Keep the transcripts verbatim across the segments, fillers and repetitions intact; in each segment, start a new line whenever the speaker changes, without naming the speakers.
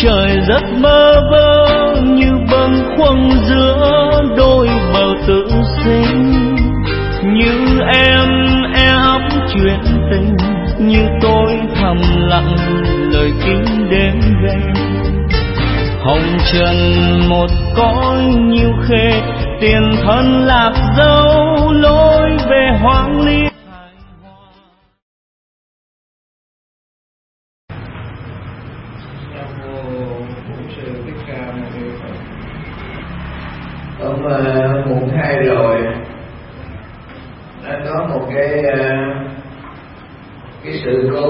trời rất mơ vơ như bâng khuâng giữa đôi bờ tự sinh, như em e ấp chuyện tình, như tôi thầm lặng lời kính đêm về. Hồng trần một cõi nhiêu khê, tiền thân lạc dấu lối về hoang ly.
Hôm uh, mùng hai rồi đã có một cái uh, cái sự cố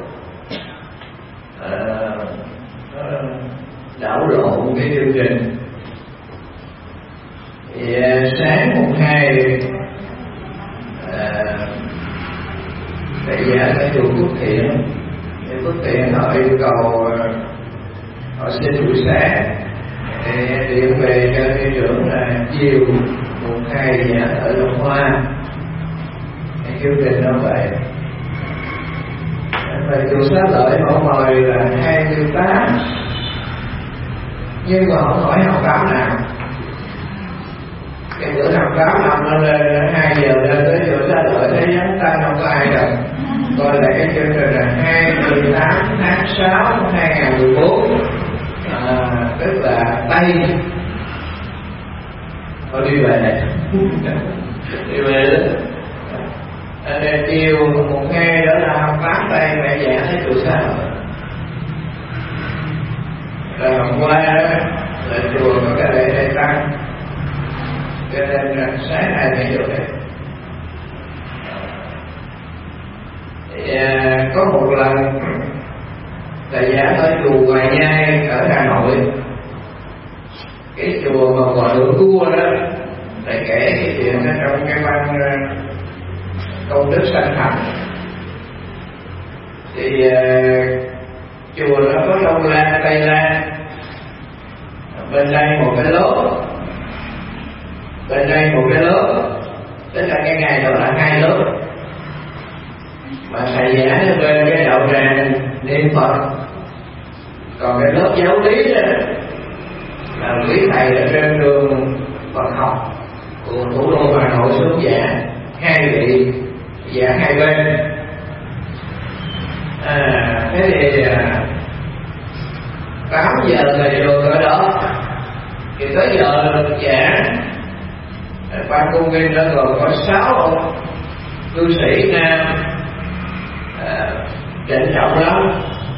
uh, đảo lộn cái chương trình. Thì uh, sáng mùng hai thầy giả tại chùa Phước Thiện, thì Phước Thiện họ yêu cầu uh, họ xin buổi sáng thì điện về cho thị trưởng là chiều mùng hai giả ở Long Hoa. Thì chương trình nó vậy. Và chùa Xá Lợi họ mời là hai mươi tám, nhưng mà không hỏi học tám nào. Cái bữa học tám năm nó lên hai giờ lên tới chùa Xá Lợi thấy vắng tay không có ai đâu. Coi lại cái chương trình là hai mươi tám tháng sáu năm hai nghìn không trăm mười bốn, à, tức là Tây. Họ đi về này đi về đó. Nên chiều một ngày đó là học tám Tây mẹ giảng thấy chùa Xá Lợi. Rồi hôm qua đó là chùa có cái lễ đại tăng, cho nên là sáng nay phải vô đây. Thì à, có một lần thầy giảng ở chùa Hoài Nhai ở Hà Nội, cái chùa mà gọi lửa cua đó, thầy kể cái chuyện ở trong cái văn công đức sanh thành. Thì uh, chùa nó có Đông Lan, Tây Lan, bên đây một cái lớp, bên đây một cái lớp, tức là cái ngày đó là hai lớp. Mà thầy giảng ở bên cái đạo tràng niệm Phật, còn cái lớp giáo lý đó là quý thầy ở trên đường Phật học của thủ đô Hà Nội xuống giảng, hai vị giảng hai bên. À, thế thì à, tám giờ là trường ở đó, thì tới giờ giảng ban công viên đó còn có sáu ông cư sĩ nam à, trịnh trọng lắm.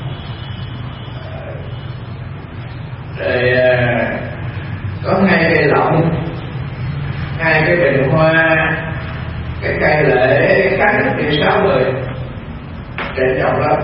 Rồi à, có hai cây lọng, hai cái bình hoa, cái cây lễ, cái cánh thì sáu người trịnh trọng lắm.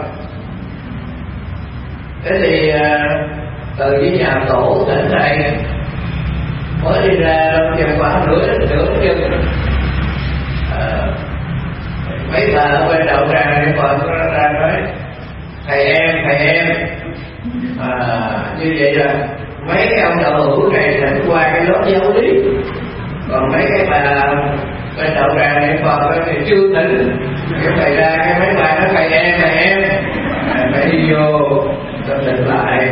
Thế thì à, từ cái nhà tổ đến đây mới đi ra chừng khoảng nửa nửa chân, à, mấy bà ở bên đạo tràng thì Phật nó ra nói thầy em thầy em à, như vậy là mấy cái ông đạo hữu này đã qua cái lớp giáo lý, còn mấy cái bà bên đạo tràng thì Phật thì chưa tỉnh. Cái thầy ra cái mấy bà nói thầy em thầy em à, phải đi vô cho tỉnh lại.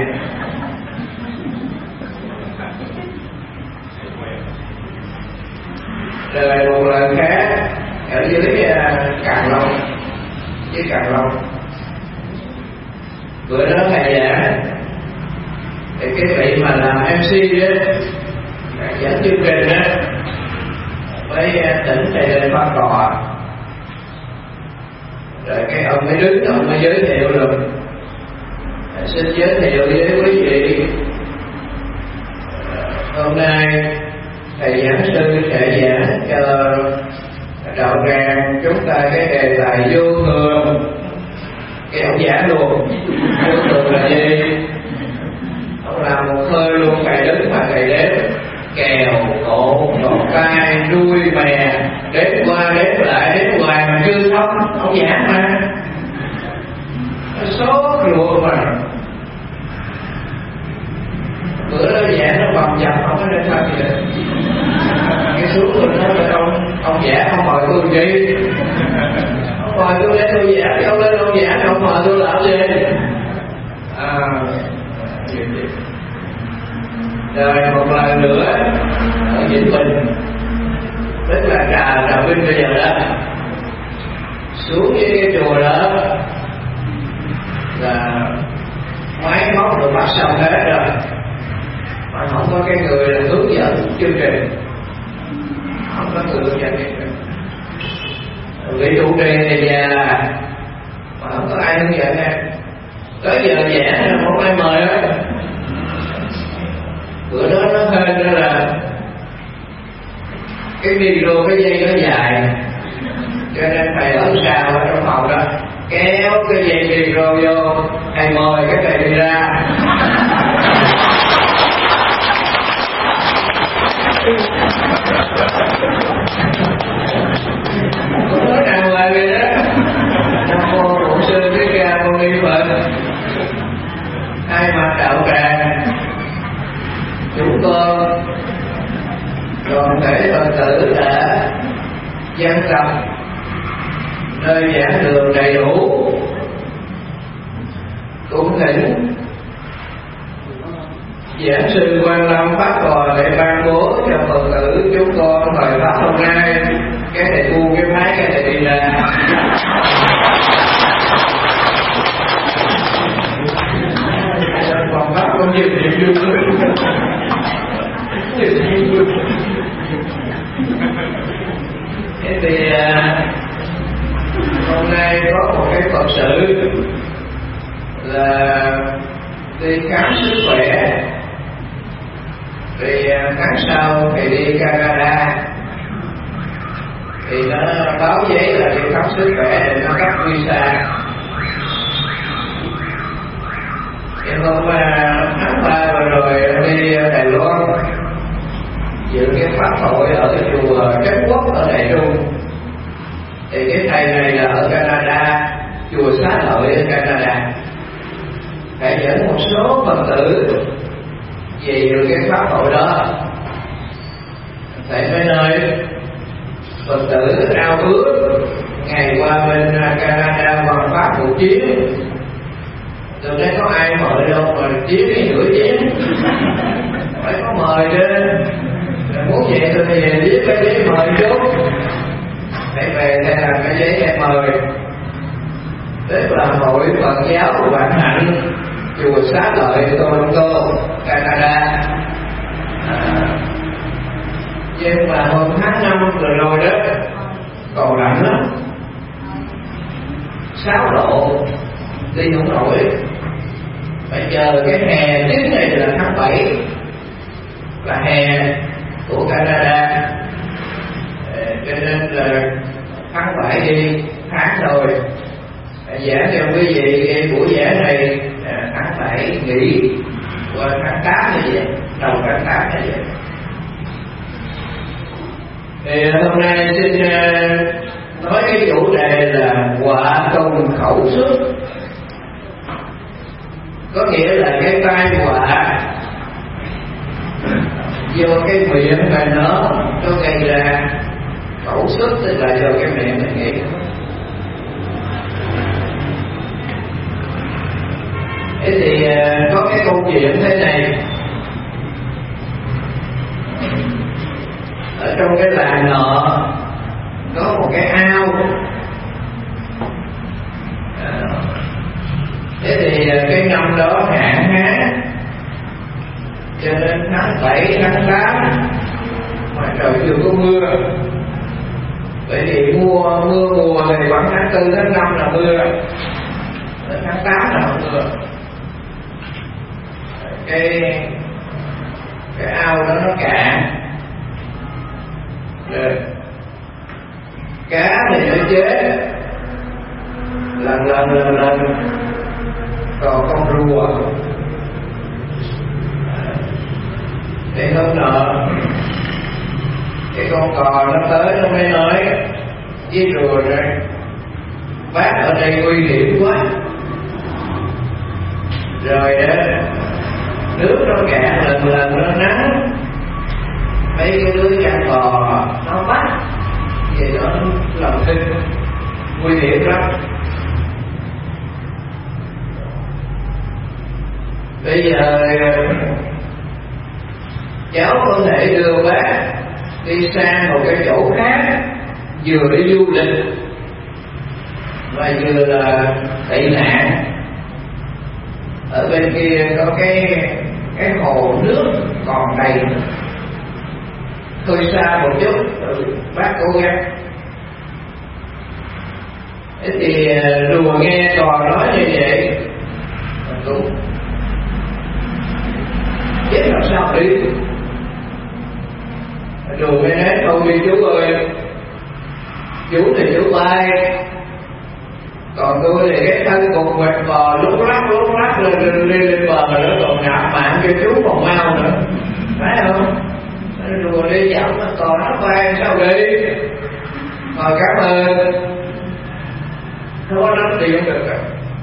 Rồi một lần khác ở dưới Càng Long, dưới Càng Long, bữa đó thầy giảng thì cái vị mà làm em xê đó, dẫn chương trình đó, mới tỉnh thầy lên phát cò. Rồi cái ông mới đứng, ông mới giới thiệu rồi, xin giới thiệu với quý vị, hôm nay thầy giảng sư sẽ giảng cho đạo tràng chúng ta cái đề tài vô thường. Cái ông giảng luôn vô thường là gì? Ông làm một hơi luôn, thầy đứng mà thầy đếm kèo, cộ, đọt tay, đuôi, mè, đếm qua đếm lại đếm hoài mà chưa xong. Ông giảng mà nó sốt ruột mà. Bữa đó giảng nó bầm dập, không có nên sao gì hết. Cái xuống rồi nó là ông ông giảng không mời tôi gì, không mời tôi lên tôi giảng, không lên ông giảng không mời tôi làm gì. À, Rồi một lần nữa ở Vĩnh Bình, tức là Trà Trà Vinh bây giờ đó, xuống với cái chùa đó là máy móc được bắt xong hết rồi, mà không có cái người là hướng dẫn chương trình, không có người hướng dẫn chương trình. Vị trụ trì thì già mà không có ai hướng dẫn em, tới giờ giảng không ai mời hết. Bữa đó nó hên đó là cái video cái dây nó dài, cho nên thầy ở sao ở trong phòng đó kéo cái dây video vô, thầy mời cái thầy đi ra. Cũng nói đàng hoàng vậy đó. Nam mô Bổn Sư Thích Ca Mâu Ni Phật. Hai mặt đạo tràng, chúng con toàn thể Phật tử đã dân tập nơi giảng đường đầy đủ, cũng thỉnh giảng sư Quan Lâm phát tòa để ban bố cho Phật tử chúng con thời pháp hôm nay. Cái thầy bu cái máy cái thầy đi ra. Còn pháp có nhiều niềm vui lắm. Nhiều niềm vui. Thế thì hôm nay có một cái Phật sự là đi khám sức khỏe, thì tháng sau thì đi Canada, thì nó báo giấy là đi khám sức khỏe để nó cấp visa. Thì hôm tháng ba vừa rồi đi Đài Loan dự cái pháp hội ở chùa Trấn Quốc ở Đại Trung. Thì cái thầy này là ở Canada, chùa Xá Lợi ở Canada. Thầy dẫn một số Phật tử về được cái pháp hội đó. Thầy mới nơi Phật tử ao ước ngày qua bên Canada bằng pháp một chuyến. Từ đây có ai mời đâu mà chuyến đi nửa chuyến, phải có mời chứ. Muốn vậy tôi về viết cái giấy mời chút. Thầy về thầy làm cái giấy thầy mời, tức là hội Phật giáo của Vạn Hạnh, chùa Xá Lợi, Toronto, Canada. À, nhưng mà hôm tháng năm vừa rồi đó còn lạnh lắm, sáu độ, đi không nổi. Phải chờ cái hè tiếp này là tháng bảy, là hè của Canada, cho nên là tháng bảy đi tháng rồi. Giảng cho quý vị cái buổi giảng này tháng bảy nghỉ qua tháng tám như vậy, đầu tháng tám như vậy. Thì hôm nay xin nói cái chủ đề là quả công khẩu xuất, có nghĩa là cái tai họa do cái miệng mà nó nó gây ra. Khẩu xuất tức là do cái miệng mình nghĩ. Thế thì có cái câu chuyện thế này. Ở trong cái làng nọ có một cái ao. Thế thì cái năm đó hạn hán, cho nên tháng bảy, tháng tám mà trời chưa có mưa. Bởi vì mùa mưa mùa thì khoảng tháng tư, tháng năm là mưa, tháng tám là không mưa. Cái cái ao đó nó cạn rồi, cá thì nó chết lần lần lần lần, còn con rùa. Để hôm nọ cái con cò nó tới nó mới nói với rùa rồi, bác ở đây nguy hiểm quá rồi đó, nước nó cạn lần lần nó nắng, mấy cái đứa chăn bò nó bắt thì nó làm thinh, nguy hiểm lắm. bây giờ cháu có thể đưa bác đi sang một cái chỗ khác, vừa đi du lịch và vừa là tị nạn. Ở bên kia có cái cái hồ nước còn đầy, hơi xa một chút, bác cố gắng. Thế thì rùa nghe trò nói như vậy cũng biết làm sao đi. Rùa nghe nói thôi đi chú ơi, chú thì chú bay, còn tôi thì cái thân cục quẹt bò lúc lắc lúc lắc lên lên, lên, lên bờ nữa, còn ngã mạng cho chú còn mau nữa, phải không? Rùa đi chậm còn nó bay sao đi? Rồi cảm ơn. Không có lắm thì không được rồi.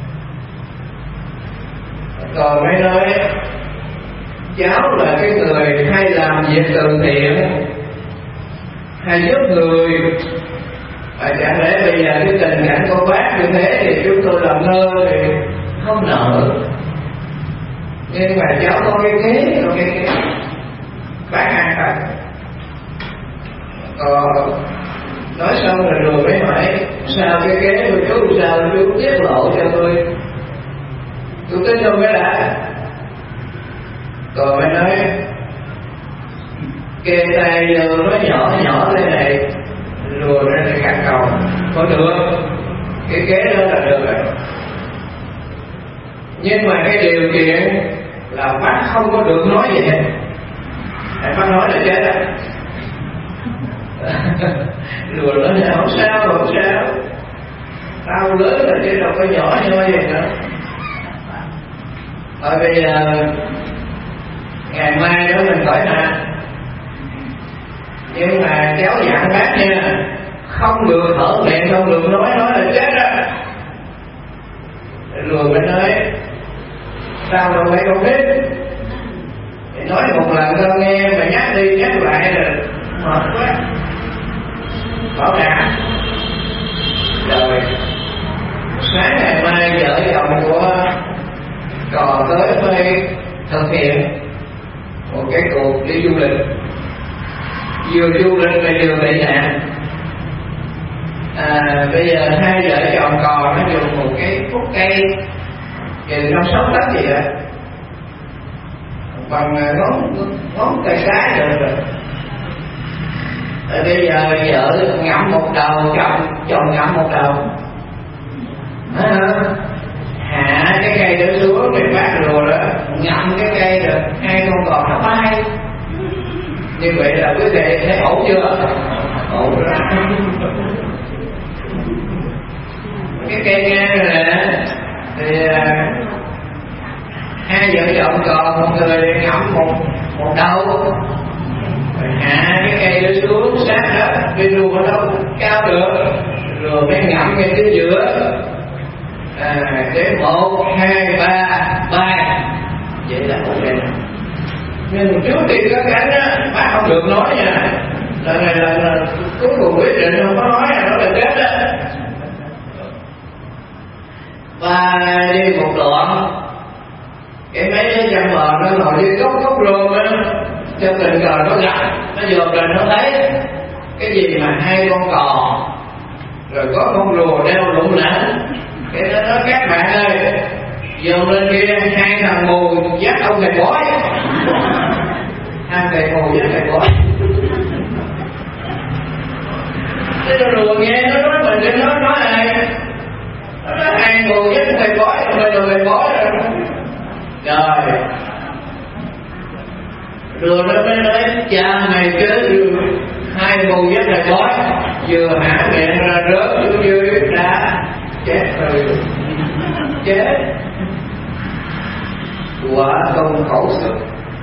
Còn mới nói cháu là cái người hay làm việc từ thiện, hay giúp người, và chẳng lẽ bây giờ cái tình cảnh của bác như thế thì chúng tôi làm ngơ thì không nợ. Nhưng mà cháu có cái kế, có cái kế bác an tâm. Còn nói xong rồi rồi mới hỏi sao cái kế của chú sao chú tiết lộ cho tôi, tôi tính đâu cái đã. Còn mới nói kê tay vô nó nhỏ nhỏ thế này, rùa ra để cắt cầu có được, cái kế đó là được rồi. Nhưng mà cái điều kiện là bác không có được nói gì hết. Bác nói là chết á. Rùa nói là không sao, không sao, tao lớn rồi chứ đâu có nhỏ nhoi vậy nữa. Thôi bây giờ ngày mai đó mình khỏi nè, nhưng mà cháu dặn bác nha, không được thở miệng, không được nói, nói là chết á. Rồi mới nói sao đâu phải không biết, thì nói một lần tao nghe mà nhắc đi nhắc lại là mệt quá, bảo đảm. Rồi sáng ngày mai vợ chồng của Cò tới mới thực hiện một cái cuộc đi du lịch, vừa du lịch và vừa bị nạn. À, bây giờ hai vợ chồng Cò nó dùng một cái khúc cây chừng năm sáu tấc gì đó, bằng ngón ngón tay cái được rồi. Rồi bây giờ vợ ngậm một đầu, chồng chồng ngậm một đầu, à, hạ cái cây đó xuống rồi bác rùa đó ngậm cái cây rồi hai con cò nó bay. Như vậy là quý vị thấy ổn chưa? Ổn rồi. Cái cây ngang rồi nè, thì à, hai vợ chồng còn một người ngậm một một đầu, rồi hạ cái cây đó xuống sát đó, cái rùa đâu cao được, rồi mới ngậm ngay cái giữa. À, đến một hai ba ba, vậy là ổn định. Nhưng trước khi có cánh á, bác không được nói nha. Lần này là, là cuối cùng quyết định không có nói là nó là chết á. Và đi một đoạn, cái mấy đứa chăm bò nó ngồi đi gốc gốc rôm á, cho tình cờ nó gặp, nó dòm rồi nó thấy cái gì mà hai con cò, rồi có con rùa đeo lủng lẳng. Cái đó nói các bạn ơi, dồn lên kia hai thằng mù dắt ông thầy bói, hai thầy mù dắt thầy bói. Thế nó rùa nghe nó nói mình để nó nói ai, nó nói hai mù dắt thầy bói, ông thầy rồi thầy bói rồi. Rồi rùa nó mới nói cha mày chết vừa hai mù dắt thầy bói, vừa hả miệng ra rớt xuống dưới đá, chết rồi, chết. Quả công khổ sự.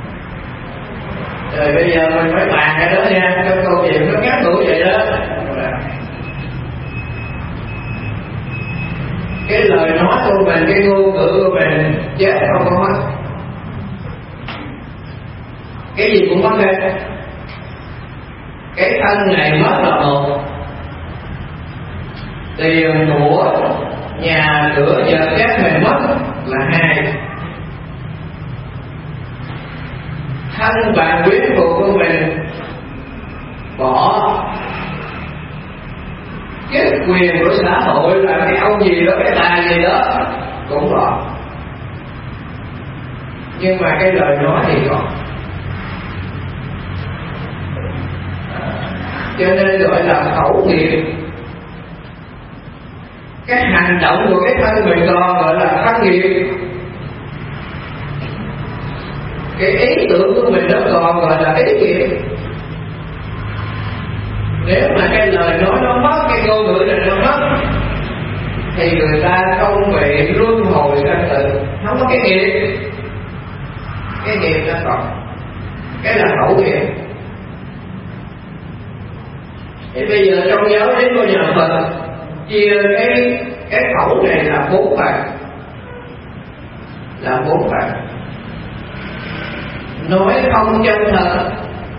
Rồi bây giờ mình phải bàn cái đó nha, cái câu chuyện nó ngắn ngủi vậy đó. Cái lời nói của mình, cái ngôn ngữ của mình chết không có mất. Cái gì cũng mất hết. Cái thân này mất là một, tiền của nhà cửa vật chất mình mất là hai. thân bạn quyến thuộc của mình bỏ, cái quyền của xã hội là cái ông gì đó, cái bà gì đó cũng bỏ. Nhưng mà cái lời nói thì còn. Cho nên gọi là khẩu nghiệp. Cái hành động của cái thân mình còn gọi là thân nghiệp. Cái ý tưởng của mình nó còn gọi là ý nghiệp. Nếu mà cái lời nói nó mất, cái ngôn ngữ này nó mất, thì người ta không bị luân hồi sanh tử, không có cái nghiệp. Cái nghiệp nó còn, cái là khẩu nghiệp. Thì bây giờ trong giáo lý của nhà Phật chia cái cái khẩu này là bốn phần, là bốn phần. Nói không chân thật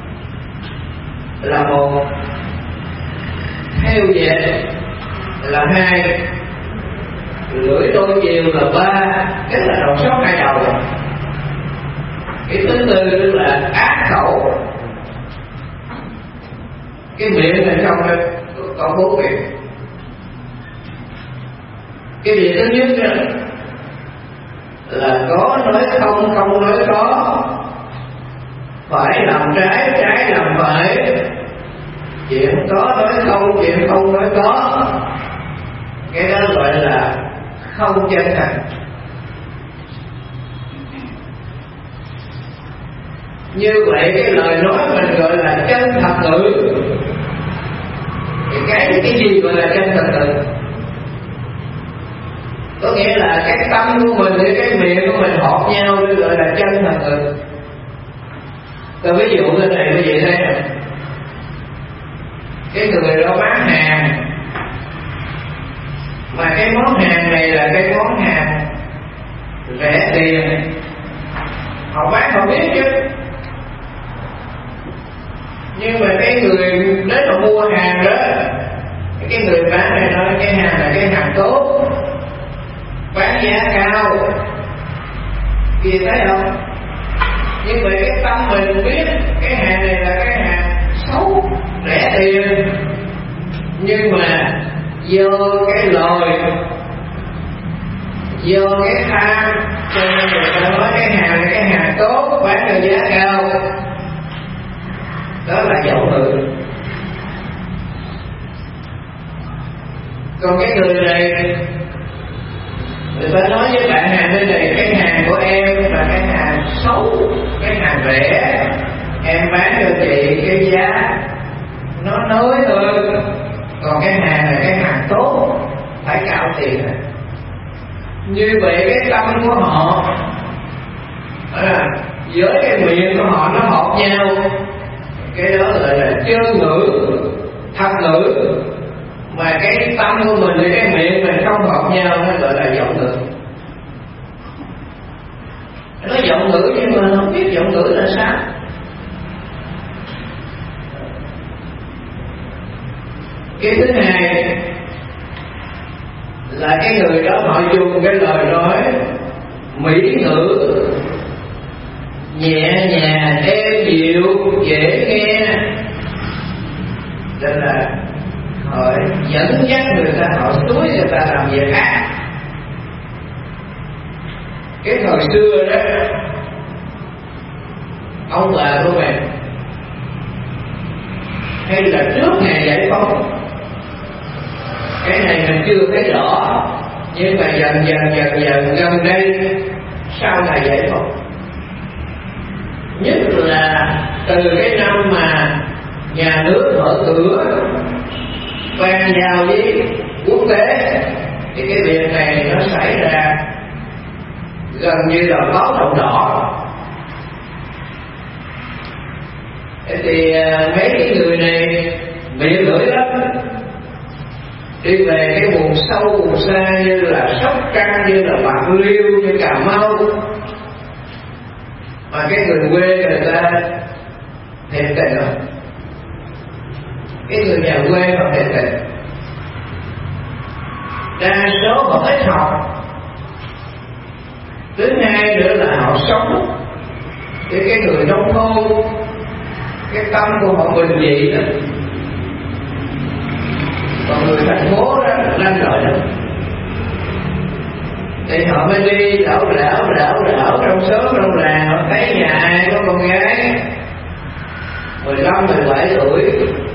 là một, theo dệt là hai, lưỡi đôi chiều là ba, tức là đầu sót hai đầu. Cái thứ tư tức là ác khẩu. Cái miệng này không đó có bốn việc. Cái việc thứ nhất đó, là có nói không, không nói có, phải làm trái, trái làm phải, chuyện có nói không, chuyện không nói có. Cái đó gọi là không chân thành. Như vậy cái lời nói mình gọi là chân thật ngữ. Cái cái gì gọi là chân thật ngữ? Có nghĩa là cái tâm của mình với cái miệng của mình hợp nhau để gọi là chân thật ngữ. Tôi ví dụ cái này quý vị thấy nè, cái người đó bán hàng, mà cái món hàng này là cái món hàng rẻ tiền, họ bán họ biết chứ. Nhưng mà cái người đến mà mua hàng đó, cái người bán này nói cái hàng là cái hàng tốt, bán giá cao, kia thấy không? Nhưng mà cái tâm mình biết cái hàng này là cái hàng xấu, rẻ tiền, nhưng mà do cái lời, do cái tham, cho nên người ta nói cái hàng là cái hàng tốt, bán được giá cao. Đó là dậu ngữ. Còn cái người này, người ta nói với bạn hàng bên này, cái hàng của em là cái hàng xấu, cái hàng rẻ, em bán cho chị cái giá nó nới hơn, còn cái hàng là cái hàng tốt, phải cao tiền. Như vậy cái tâm của họ à, với cái miệng của họ nó hợp nhau, cái đó gọi là chân ngữ, thật ngữ. Mà cái tâm của mình với cái miệng mình không hợp nhau, nó gọi là giọng ngữ. Nó giọng ngữ nhưng mà không biết giọng ngữ là sao. Cái thứ hai là cái người đó họ dùng cái lời nói mỹ ngữ nhẹ nhàng, êm dịu, dễ nghe, nên là họ dẫn dắt người ta, họ xúi người ta làm việc ác. Cái thời xưa đó, ông bà của mình hay là trước ngày giải phóng, cái này mình chưa thấy rõ, nhưng mà dần dần dần dần gần đây sau ngày giải phóng, nhất là từ cái năm mà nhà nước mở cửa ban giao với quốc tế, thì cái việc này nó xảy ra gần như là báo động đỏ. Thì mấy cái người này miệng lưỡi lắm, đi về cái vùng sâu vùng xa như là Sóc Trăng, như là Bạc Liêu, như Cà Mau, mà cái người quê người ta thiệt tình rồi, cái người nhà quê họ thiệt tình, đa số họ ít học. Thứ hai nữa là họ sống cái cái người nông thôn, cái tâm của họ bình dị đó. Còn người thành phố đó lanh lợi lắm, thì họ mới đi đảo đảo đảo đảo trong xóm trong làng, họ thấy nhà ai có con gái mười lăm mười bảy tuổi,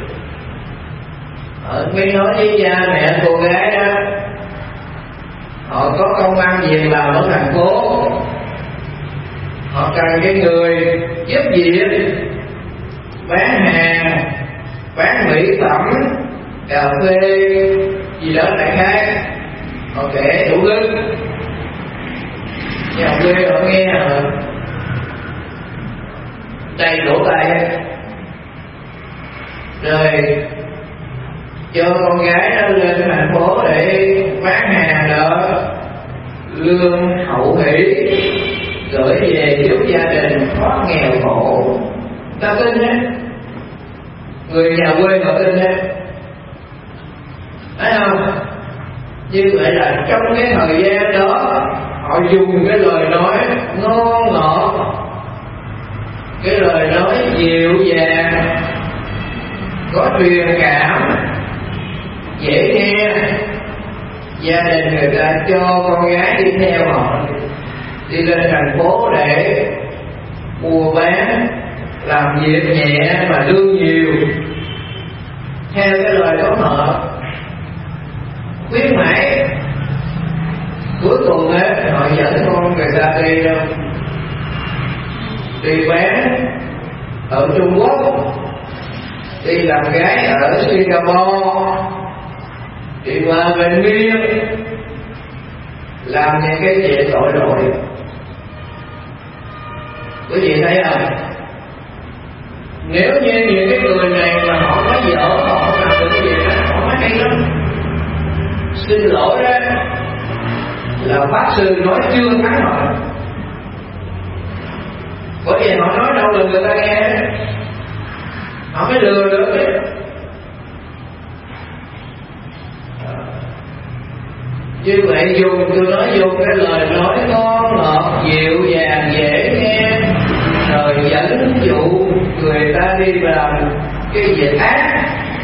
họ mới nói với cha mẹ cô gái đó họ có công ăn việc làm ở thành phố, họ cần cái người giúp việc bán hàng, bán mỹ phẩm, cà phê gì đó đại khái, họ kể đủ thứ. Nhà quê họ nghe họ đầy đổ tay, rồi cho con gái nó lên thành phố để bán hàng đó, lương hậu hỷ gửi về giúp gia đình thoát nghèo khổ. Ta tin nhé, người nhà quê họ tin nhé, thấy không? Như vậy là trong cái thời gian đó họ dùng cái lời nói ngon ngọt, cái lời nói dịu dàng, có truyền cảm, dễ nghe. Gia đình người ta cho con gái đi theo họ, đi lên thành phố để mua bán, làm việc nhẹ mà lương nhiều, theo cái lời của họ, khuyến mãi. Cuối cùng ấy, họ dẫn con người ta đi đâu, đi bán ở Trung Quốc, đi làm gái ở Singapore, đi qua bên Miên, làm những cái chuyện tội lỗi. Quý vị thấy không? Nếu như những cái người này mà họ có vợ, họ làm được cái gì đó, họ nói hay lắm. Xin lỗi đó là pháp sư nói chưa thắng họ, bởi vì họ nói đâu được người ta nghe, họ mới lừa được đấy. Như vậy dùng tôi nói dùng cái lời nói ngon ngọt dịu dàng dễ nghe, rồi dẫn dụ người ta đi làm cái việc ác,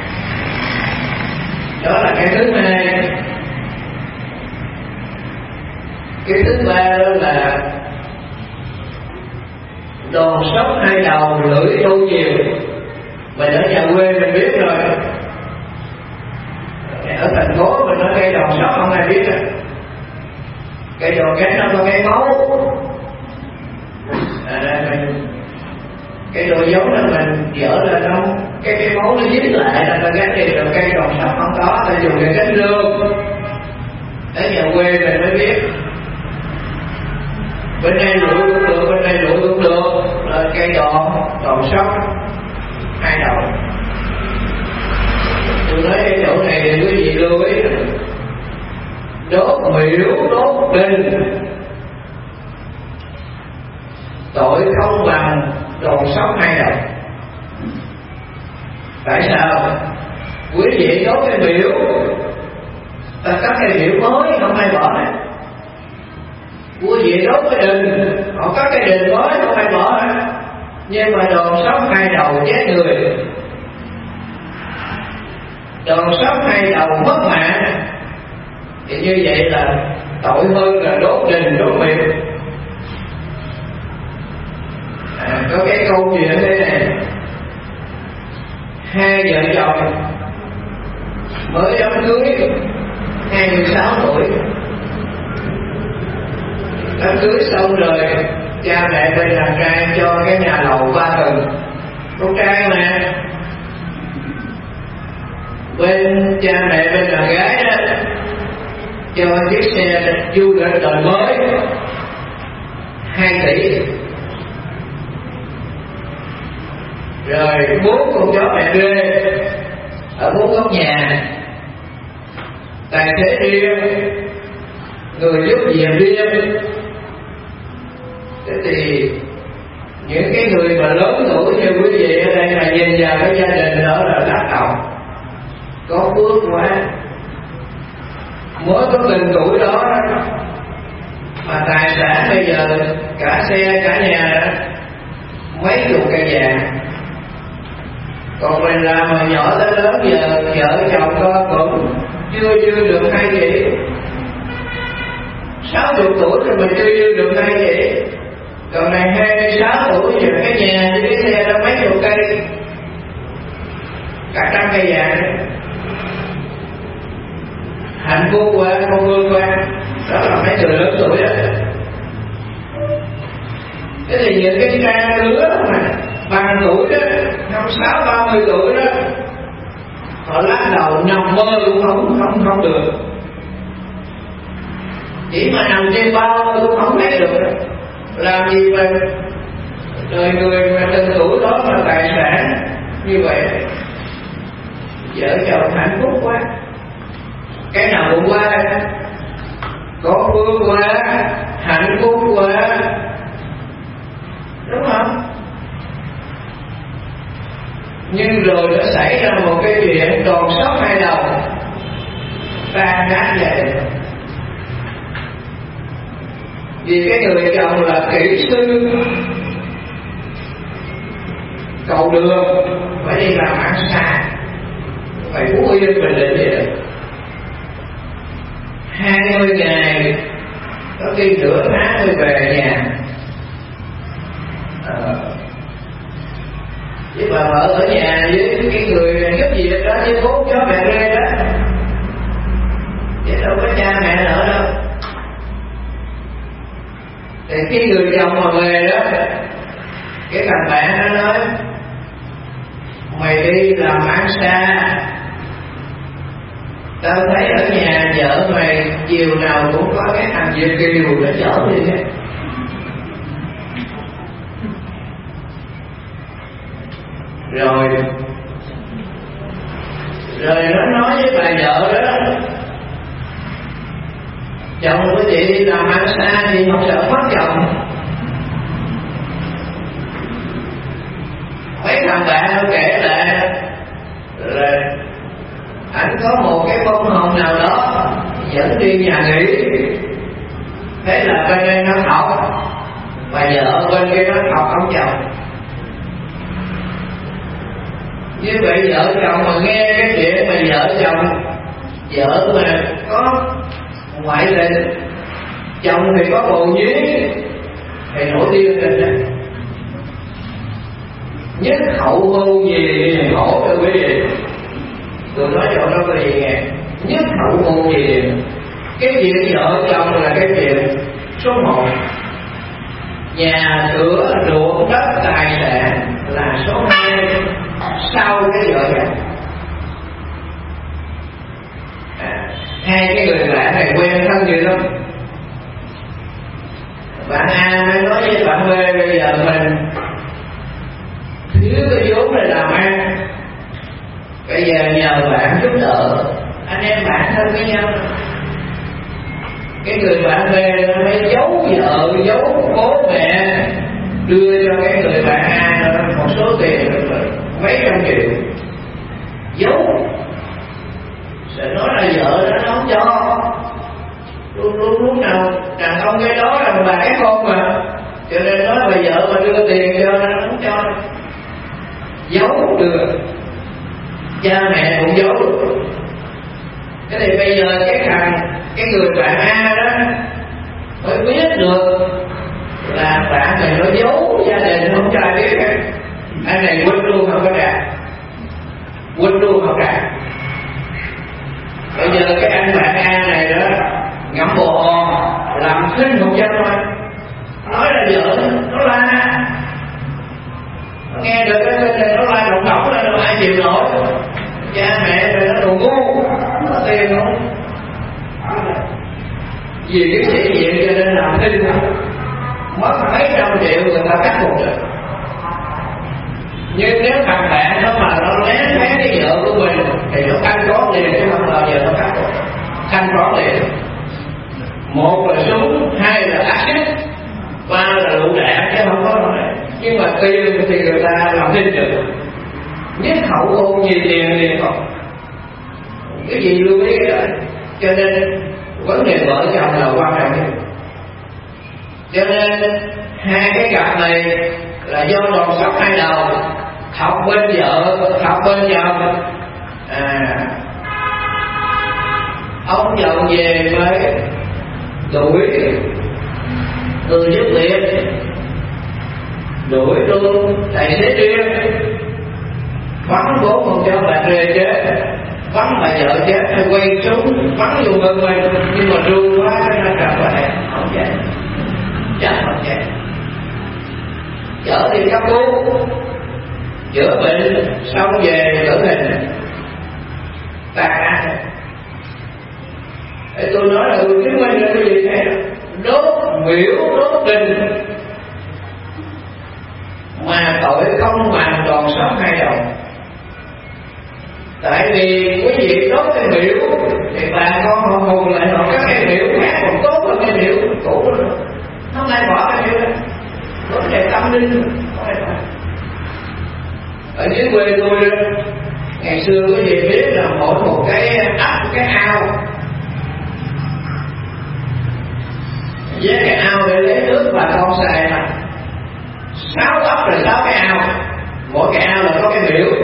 đó là cái thứ hai. Cái thứ ba đó là đòn sốc hai đầu lưỡi thô nhiều. Mình ở nhà quê mình biết rồi, ở thành phố mình nói cây đòn sốc không ai biết rồi. Cây đòn cánh nó có cái máu, à, mình cái đồ giống là mình dở lên không, cái cái máu nó dính lại là ta gắn đi. Rồi cây đòn sốc không có, ta dùng cái cánh lương. Ở nhà quê mình mới biết, bên đây lụi cũng được, bên đây lụi cũng được, là cây đòn, đòn sóc hai đầu. Tôi nói cái chỗ này thì quý vị lưu ý, đốt miễu đốt đinh tội không bằng đòn sóc hai đầu. Tại sao? Quý vị đốt cái miễu, ta cắt cái miễu mới không ai bỏ này. Quý vị đốt cái đình, họ cắt cái đình mới không ai bỏ này. Nhưng mà đòn sóc hai đầu chết người, đòn sóc hai đầu mất mạng, thì như vậy là tội hơn là đốt đình đốt miệng. À, có cái câu chuyện thế này, hai vợ chồng mới đám cưới hai mươi sáu tuổi, đám cưới xong rồi cha mẹ bên đàn trai cho cái nhà lầu ba tầng, con trai mà, bên cha mẹ bên đàn gái đó cho chiếc xe du lịch đời mới hai tỷ, rồi bốn con chó mẹ thuê ở bốn góc nhà, tài xế riêng, người giúp việc riêng. Thế thì những cái người mà lớn tuổi như quý vị ở đây mà nhìn vào cái gia đình đó là đắc động, có phước quá, mới có từng tuổi đó mà tài sản bây giờ cả xe cả nhà mấy chục cây vàng. Còn mình làm mà nhỏ tới lớn giờ vợ chồng con cũng chưa dư được hai chỉ. Sáu chục tuổi rồi mình chưa dư được hai chỉ. Còn này hai mươi sáu tuổi giờ cái nhà với cái xe đó mấy chục cây, cả trăm cây vàng. Hạnh phúc quá, không vui quá. Đó là mấy người lớn tuổi đó. Thế thì những cái trang lứa mà bằng tuổi đó, năm sáu ba mươi tuổi đó, họ lắc đầu nằm mơ cũng không không không được. Chỉ mà nằm trên bao cũng không thấy được. Làm gì mà đời người mà từng tuổi đó mà tài sản như vậy, vợ chồng hạnh phúc quá. Cái nào cũng qua, có vui quá, hạnh phúc quá, đúng không? Nhưng rồi nó xảy ra một cái chuyện còn sót hai đầu, tan nát vậy. Vì cái người chồng là kỹ sư cầu đường, phải đi làm ăn xa, phải Phú Yên Bình Định vậy. Hai mươi ngày có khi nửa tháng mới về nhà. Ờ. Với bà vợ ở nhà với cái người giúp việc đó, với bố cháu mẹ rê đó, chứ đâu có cha mẹ nữa đâu. Thì khi người chồng mà về đó, cái thằng bạn nó nói mày đi làm ăn xa, tao thấy ở nhà vợ mày chiều nào cũng có cái thằng Việt kiều để chở đi hết. Rồi Rồi nó nói với bà vợ đó, chồng của chị đi làm ăn xa thì không sợ mất chồng. Mấy thằng bạn nó kể lại là anh có một cái bông hồng nào đó dẫn đi nhà nghỉ, thế là bên đây nó học, bà vợ bên kia nó học ông chồng. Như vậy vợ chồng mà nghe cái chuyện mà vợ chồng vợ mà có ngoại tình, chồng thì có bồ nhí thì nổi điên lên đó. Nhất hậu vô gì khổ cho quý vị. Tôi nói cho nó có gì nghe. Nhất hậu vô gì. Cái chuyện vợ chồng là cái chuyện số một. Nhà cửa ruộng đất tài sản là số hai sau cái vợ chồng. À, hai cái người bạn này quen thân gì lắm. Bạn A mới nói với bạn B bây giờ mình thiếu cái vốn để làm ăn, bây giờ nhờ bạn giúp đỡ, anh em bạn thân với nhau. Cái người bạn B nó mới giấu vợ, giấu bố mẹ, đưa cho cái người bạn A một số tiền mấy trăm triệu, giấu. Sẽ nói là vợ đó nó không cho. Lúc, lúc, lúc nào đàn ông cái đó là bà cái con mà, cho nên nói bà vợ mà đưa tiền cho nó không cho. Giấu được, cha mẹ cũng giấu được. Thế thì bây giờ cái thằng, cái người bạn A đó mới biết được là bạn này nó giấu gia đình không cho ai biết. Anh này quên luôn không có trả, quên luôn không trả. Bây giờ cái anh bạn A này đó ngậm bồ hòn làm khinh một dân thôi, nói là vợ nó la, nó nghe được cái tên này nó la động động lên, nó ai chịu nổi. Cha mẹ rồi nó đồ ngu, nó tiền không, vì cái sĩ diện cho nên làm khinh thôi, mất mấy trăm triệu người ta cắt một rồi. Nhưng nếu thằng bạn nó mà nó lén thấy cái vợ của mình thì nó thanh toán liền, chứ không bao giờ nó cắt rồi, thanh toán liền. Một là súng, hai là axit, ba là lựu đạn, chứ không có nói. Nhưng mà tiền thì người ta làm tin được. Nhất hậu ôn gì tiền liền không, cái gì lưu ý đó. Cho nên vấn đề vợ chồng là quan trọng nhất. Cho nên hai cái cặp này là do đòn sốc hai đầu, học bên vợ, học bên chồng. À, ông chồng về với đuổi người giúp việc, đuổi luôn tài xế riêng, bắn bố không cho bà rề chết, bắn bà vợ chết, hay quay súng bắn vô ngân mình, nhưng mà ru quá nó gặp lại không chạy, chắc không chạy, chở đi cấp cứu, chữa bệnh xong về tử hình, ta ăn. Để tôi nói là tôi chứng minh là cái gì thế? Đốt miễu đốt đình mà tội không bằng đòn sốc hai đầu. Tại vì quý vị đốt cái miễu thì bà con họ hùng lại họ các cái miễu khác còn tốt hơn cái miễu cũ nữa, không ai bỏ cái miễu đó. Vấn đề tâm linh không ai bỏ. Ở dưới quê tôi đó, ngày xưa quý vị biết là mỗi một cái ấp cái ao, với cái ao để lấy nước bà con xài mà sáu ấp là sáu cái ao, mỗi cái ao là có cái miễu.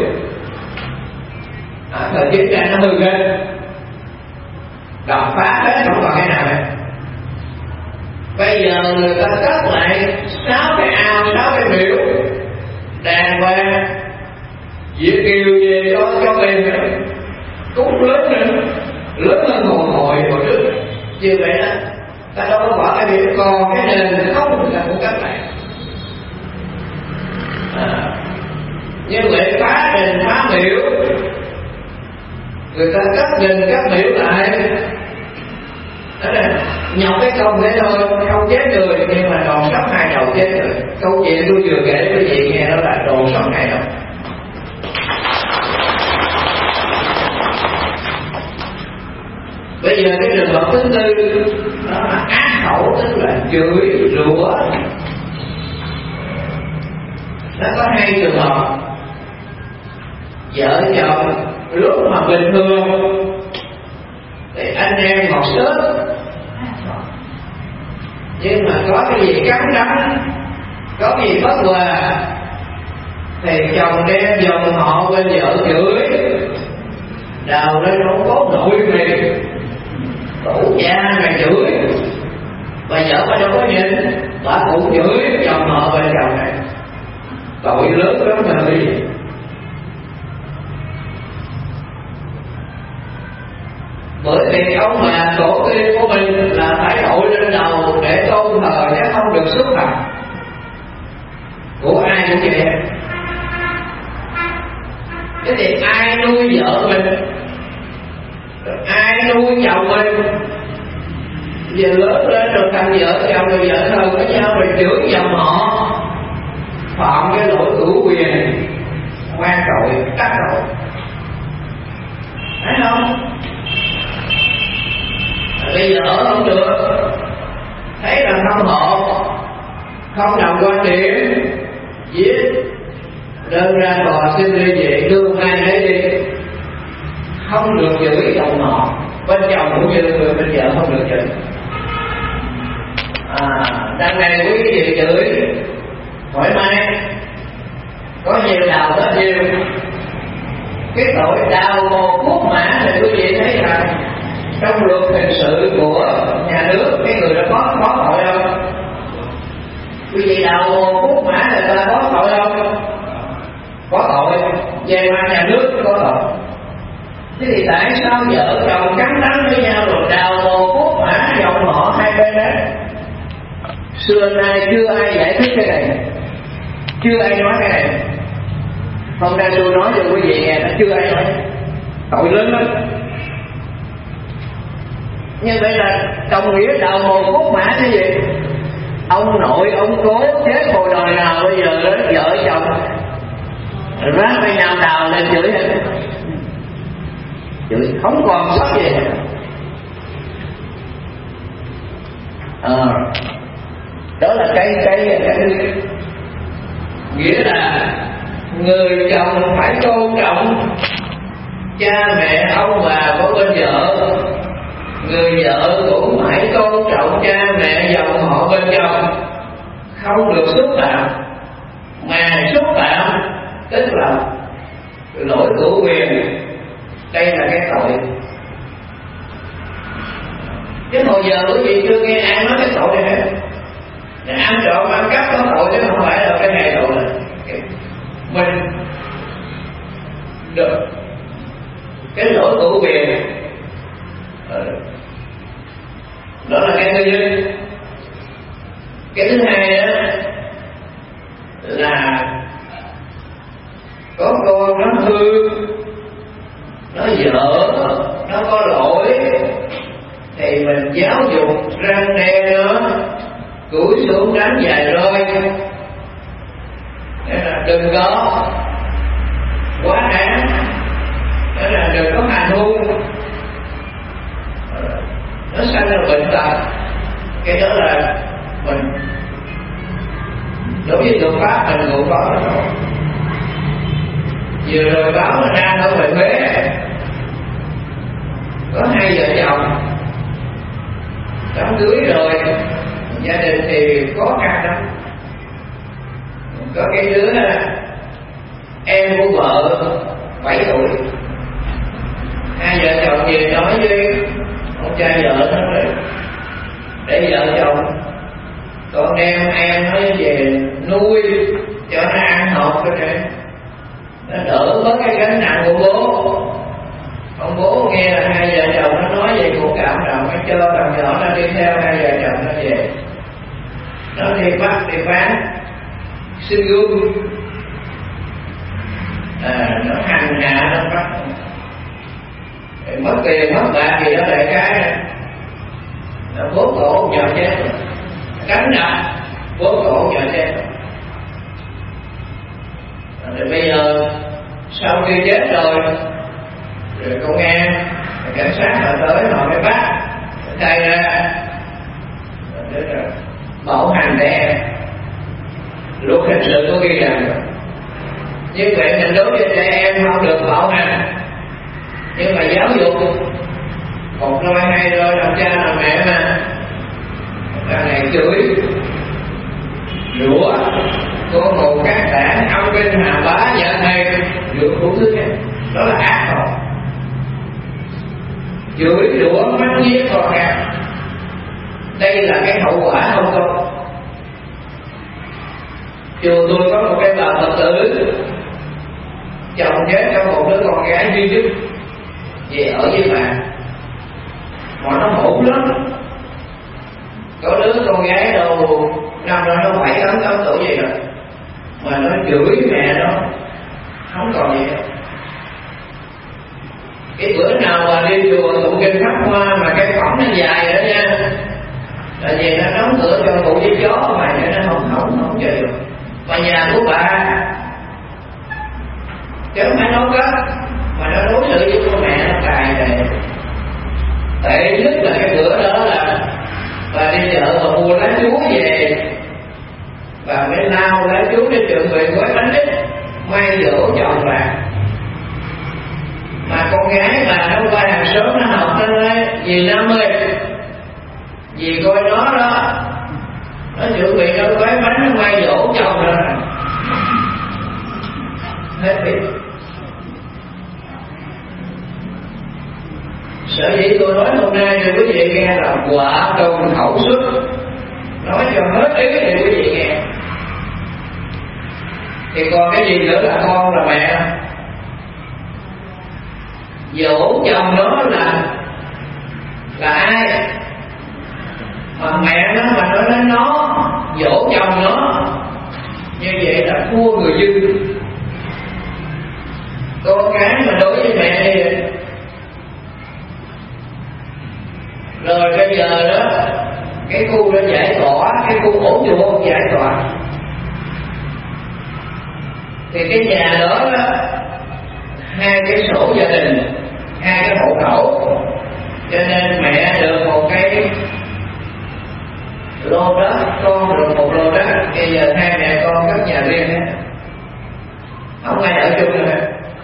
À, thời chiến tranh nó hư lên, đập phá hết không còn cái nào nữa. Bây giờ người ta cất lại sáu cái ao, sáu cái miễu, đàng hoàng, Việt kiều về cho cho tiền nữa, cúng lớn nữa, lớn hơn hồi hồi hồi trước. Như vậy đó, ta đâu có bỏ cái miễu, còn cái nền không là cũng cất lại. À, như vậy phá đền phá miễu, người ta cất đình cất miễu lại, đó là nhọc cái công thế thôi, không chết người, nhưng mà đòn sốc hai đầu chết người. Câu chuyện tôi vừa kể quý vị nghe đó là đòn sốc hai đầu. Bây giờ cái trường hợp thứ tư đó là ác khẩu, tức là chửi rủa. Nó có hai trường hợp. Vợ chồng lúc mà bình thường thì anh em ngọt sớm, nhưng mà có cái gì cắn đắng, có cái gì bất hòa thì chồng đem dòng họ bên vợ chửi, đào lên không có nội mày, tổ cha mày chửi, và vợ bà đâu có nhìn, bà cũng chửi chồng họ bên chồng này, tội lớn lắm mà vì bởi vì ông bà tổ tiên của mình là phải đội lên đầu để tôn thờ chứ không được xúc phạm. Của ai cũng vậy. Thế thì ai nuôi vợ mình, ai nuôi chồng mình, giờ lớn lên rồi thành vợ chồng rồi vợ thân với nhau rồi chửi dòng họ, phạm cái lỗi cửu quyền, quan tội cắt tội, thấy không? Bây giờ ở không được, thấy là không hộ, không đồng quan điểm, giết, đơn ra tòa xin ly dị, đưa hai lấy đi, không được chửi chồng họ, bên chồng cũng như người bên vợ không được chửi. À, đằng này quý vị chửi thoải mái, có nhiều đào rất nhiều. Cái tội đào một thuốc mã thì quý vị thấy rằng trong luật hình sự của nhà nước cái người đó có có tội không? Quý vị đào một thuốc mã là ta có tội không? Có tội, về mặt nhà nước có tội. Thế thì tại sao vợ chồng cắn đắng với nhau rồi đào một thuốc mã dòng họ hai bên đó? Xưa nay chưa ai giải thích cái này, chưa ai nói cái này. Hôm nay tôi nói cho quý vị nghe, chưa ai nói, tội lớn lắm. Như vậy là đồng nghĩa đào một khúc mã cái gì? Ông nội ông cố chết hồi đời nào bây giờ đến vợ chồng ráng với nhau đào lên chửi hết, chửi không còn sót gì. À, đó là cái cái cái nghĩa là người chồng phải tôn trọng cha mẹ ông bà của bên vợ, người vợ cũng phải tôn trọng cha mẹ dòng họ bên chồng, không được xúc phạm. mà xúc phạm tức là lỗi cửu quyền, đây là cái tội. Chứ hồi giờ quý vị chưa nghe ai nói cái tội này hết. Ăn trộm ăn cắp có tội chứ không phải là cái này tội là mình được cái lỗi cửu quyền, đó là cái thứ nhất. Cái thứ hai đó là có con nó hư, nó dở, nó có lỗi thì mình giáo dục răn đe nó, cúi xuống đánh vài roi, thế là đừng có quá đáng, thế là đừng có hành hung, nó sanh ra bệnh tật. Cái đó là mình đối với luật pháp mình cũng có rồi. Vừa rồi báo là ra ở ngoài Huế có hai vợ chồng đám cưới rồi, gia đình thì khó khăn lắm. Có cái đứa em của vợ bảy tuổi, hai vợ chồng về nói với ông cha vợ nó rồi, để vợ chồng con đem em nó về nuôi cho nó ăn học cái này, nó đỡ bớt cái gánh nặng của bố. Ông bố nghe là hai vợ chồng nó nói vậy cũng cảm động, nó cho thằng nhỏ nó đi theo hai vợ chồng nó về. Nó đi bắt đi bán xin gương, à, nó hành hạ nó bắt, mất tiền mất bạc gì đó lại cái nó bố cổ nhờ chết, cánh đập bố cổ nhờ chết. Rồi bây giờ sau khi chết rồi, rồi công an cảnh sát họ tới họ mới bắt tay ra bảo hành trẻ. Luật hình sự có ghi rằng như vậy mình đối với trẻ em không được bảo hành, nhưng mà giáo dục một roi hai roi làm cha làm mẹ mà đằng này chửi rủa cô ngồi các đảng ông kinh hà bá vợ thầy được đủ thứ này, đó là ác rồi. Chửi rủa mắng giết con em, đây là cái hậu quả không tốt. Chùa tôi có một cái bà Phật tử chồng chết cho một đứa con gái duy nhất về ở với bà, mà nó hỗn lắm. Có đứa con gái đâu năm đó nó bảy tám tám tuổi vậy rồi, mà nó chửi mẹ nó không còn gì đâu. Cái bữa nào mà đi chùa tụng kinh Pháp Hoa mà cái cổng nó dài đó nha, là vì nó đóng cửa cho cụ với chó mà để nó không không không chơi được. Mà nhà của bà chứ không phải nấu cất, mà nó đối xử với cô mẹ nó cài này. Tệ nhất là cái bữa đó là bà đi chợ và mua lá chuối về, và mới lao lá chuối để chuẩn bị gói bánh ít may dỗ chồng bà. Mà con gái bà nó qua hàng xóm nó học nó nói dì Năm ơi, dì coi nó đó, nó chuẩn bị nó gói bánh nó may dỗ chồng rồi. Hết việc. Sở dĩ tôi nói hôm nay cho quý vị nghe là quả đồng khẩu xuất, nói cho hết ý để quý vị nghe. Thì còn cái gì nữa là con là mẹ. Dỗ chồng nó là là ai? Mà mẹ nó mà nói đến nó dỗ chồng nó, như vậy là thua người dư. Con cái mà đối với mẹ thì rồi bây giờ đó cái khu đã giải tỏa, cái khu ổn chùa giải tỏa, thì cái nhà đó, đó hai cái sổ gia đình, hai cái hộ khẩu, cho nên mẹ được một cái lô đất, con được một lô đất. Bây giờ hai mẹ con các nhà riêng hết, không ai ở chung nữa.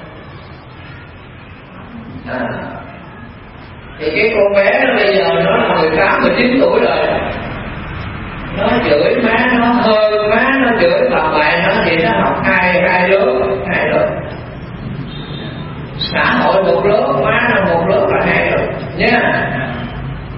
À, thì cái con bé nó bây giờ nó là mười tám, mười chín tuổi rồi, nó chửi má nó, hơn má nó chửi bà bạn nó thì nó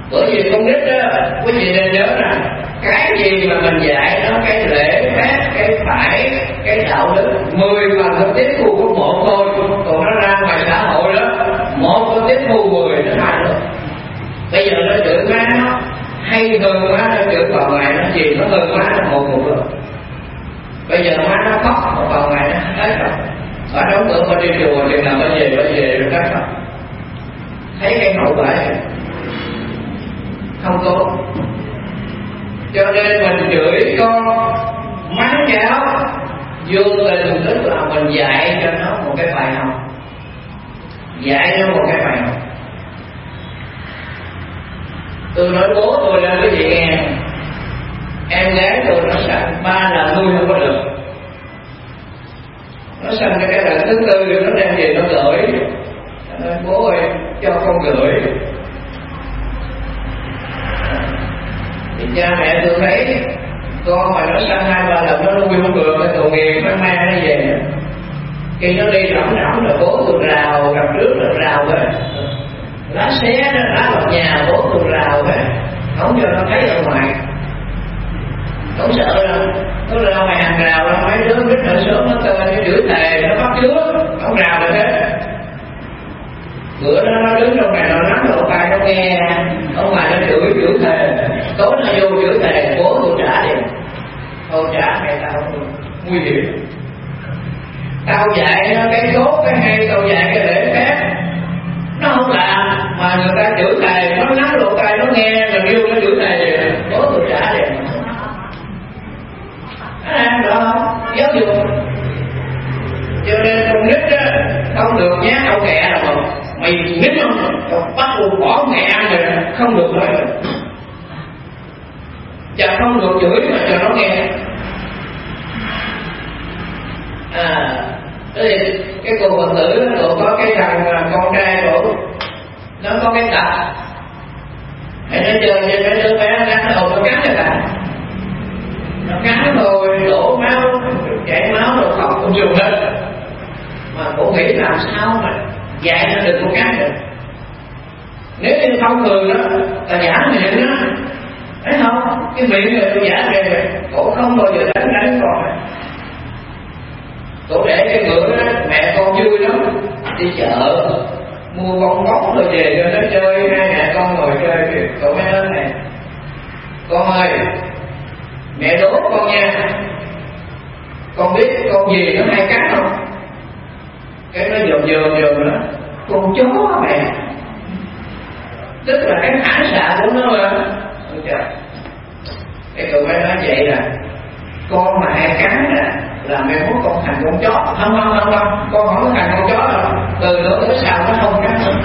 Bởi vì con nít đó, quý vị nên nhớ rằng cái gì mà mình dạy nó, cái lễ phép, cái phải, cái đạo đức, mười phần nó tiếp thu có một thôi, còn nó ra ngoài xã hội đó một có tiếp thu mười nó hai rồi. Bây giờ nó chửi má nó hay hơn má nó chửi bà ngoại nó gì, nó hơn má nó một một rồi. Bây giờ má nó khóc một bà ngoại nó hết rồi. Bà đóng cửa bà đi chùa chừng nào bà về bà về rồi hết rồi. Thấy cái hậu quả không tốt. Cho nên mình chửi con, mắng giáo vô tình, tức là mình dạy cho nó một cái bài học, dạy nó một cái bài học. Tôi nói bố tôi lên cái gì nghe, em gái tôi nó sẵn ba là nuôi không có được, nó sẵn cái lần thứ tư nó đem về nó gửi, nó nói bố ơi cho con gửi. Thì cha mẹ tôi thấy con mà nó sanh hai ba lần nó nuôi không được, cái tội nghiệp nó mang nó về. Khi nó đi rỗng rỗng là bố tôi rào, gặp trước là rào về, lá xé nó lá vào nhà bố tôi rào về, không cho nó thấy ở ngoài, không sợ đâu. Nó ra ngoài hàng rào là mấy đứa biết hồi sớm nó tên nó chửi thề, nó bắt chứa, không rào được hết. Bữa đó nó đứng trong này nó nắm lỗ tai nó nghe, ở ngoài nó chửi chửi thề, tối nó vô chửi thề, bố tôi trả liền. Thôi trả mày tao nguy hiểm. Tao dạy nó cái tốt cái hay, tao dạy cái lễ phép, nó không làm mà người ta chửi thề, nó nắm lỗ tai nó nghe, rồi yêu nó chửi thề liền, bố tôi trả liền. Nó làm được không? Giáo dục. Cho nên con nít á không được nhát ông mẹ là một mày nít không, rồi bắt buộc bỏ mẹ ăn rồi không được nói rồi. Và không được chửi mà cho nó nghe. À, thế thì cái cô Phật tử đó, cô có cái thằng con trai của nó có cái tật, hãy nó chơi trên mấy đứa bé nó đầu nó cắn cho ta, nó cắn rồi đổ máu, chảy máu rồi khóc không dùng hết. Mà cô nghĩ làm sao mà dạy nó đừng có cắn được. Nếu như thông thường đó là giả miệng đó, thấy không, cái miệng này tôi giả về rồi, cổ không bao giờ đánh đánh con. Cổ để cái bữa đó mẹ con vui lắm, đi chợ mua bong bóng rồi về cho nó chơi, hai mẹ con ngồi chơi. Cậu mới nói này, con ơi mẹ đố con nha, con biết con gì nó hay cắn không? Cái nó dồn dồn dồn đó, con chó mẹ, tức là cái phản xạ của nó mà. Cái tụi mới nói vậy là con mà hay cắn là là mẹ muốn con thành con chó. Không không không không, con không có thành con chó đâu, từ nữa tới sau nó không cắn nữa.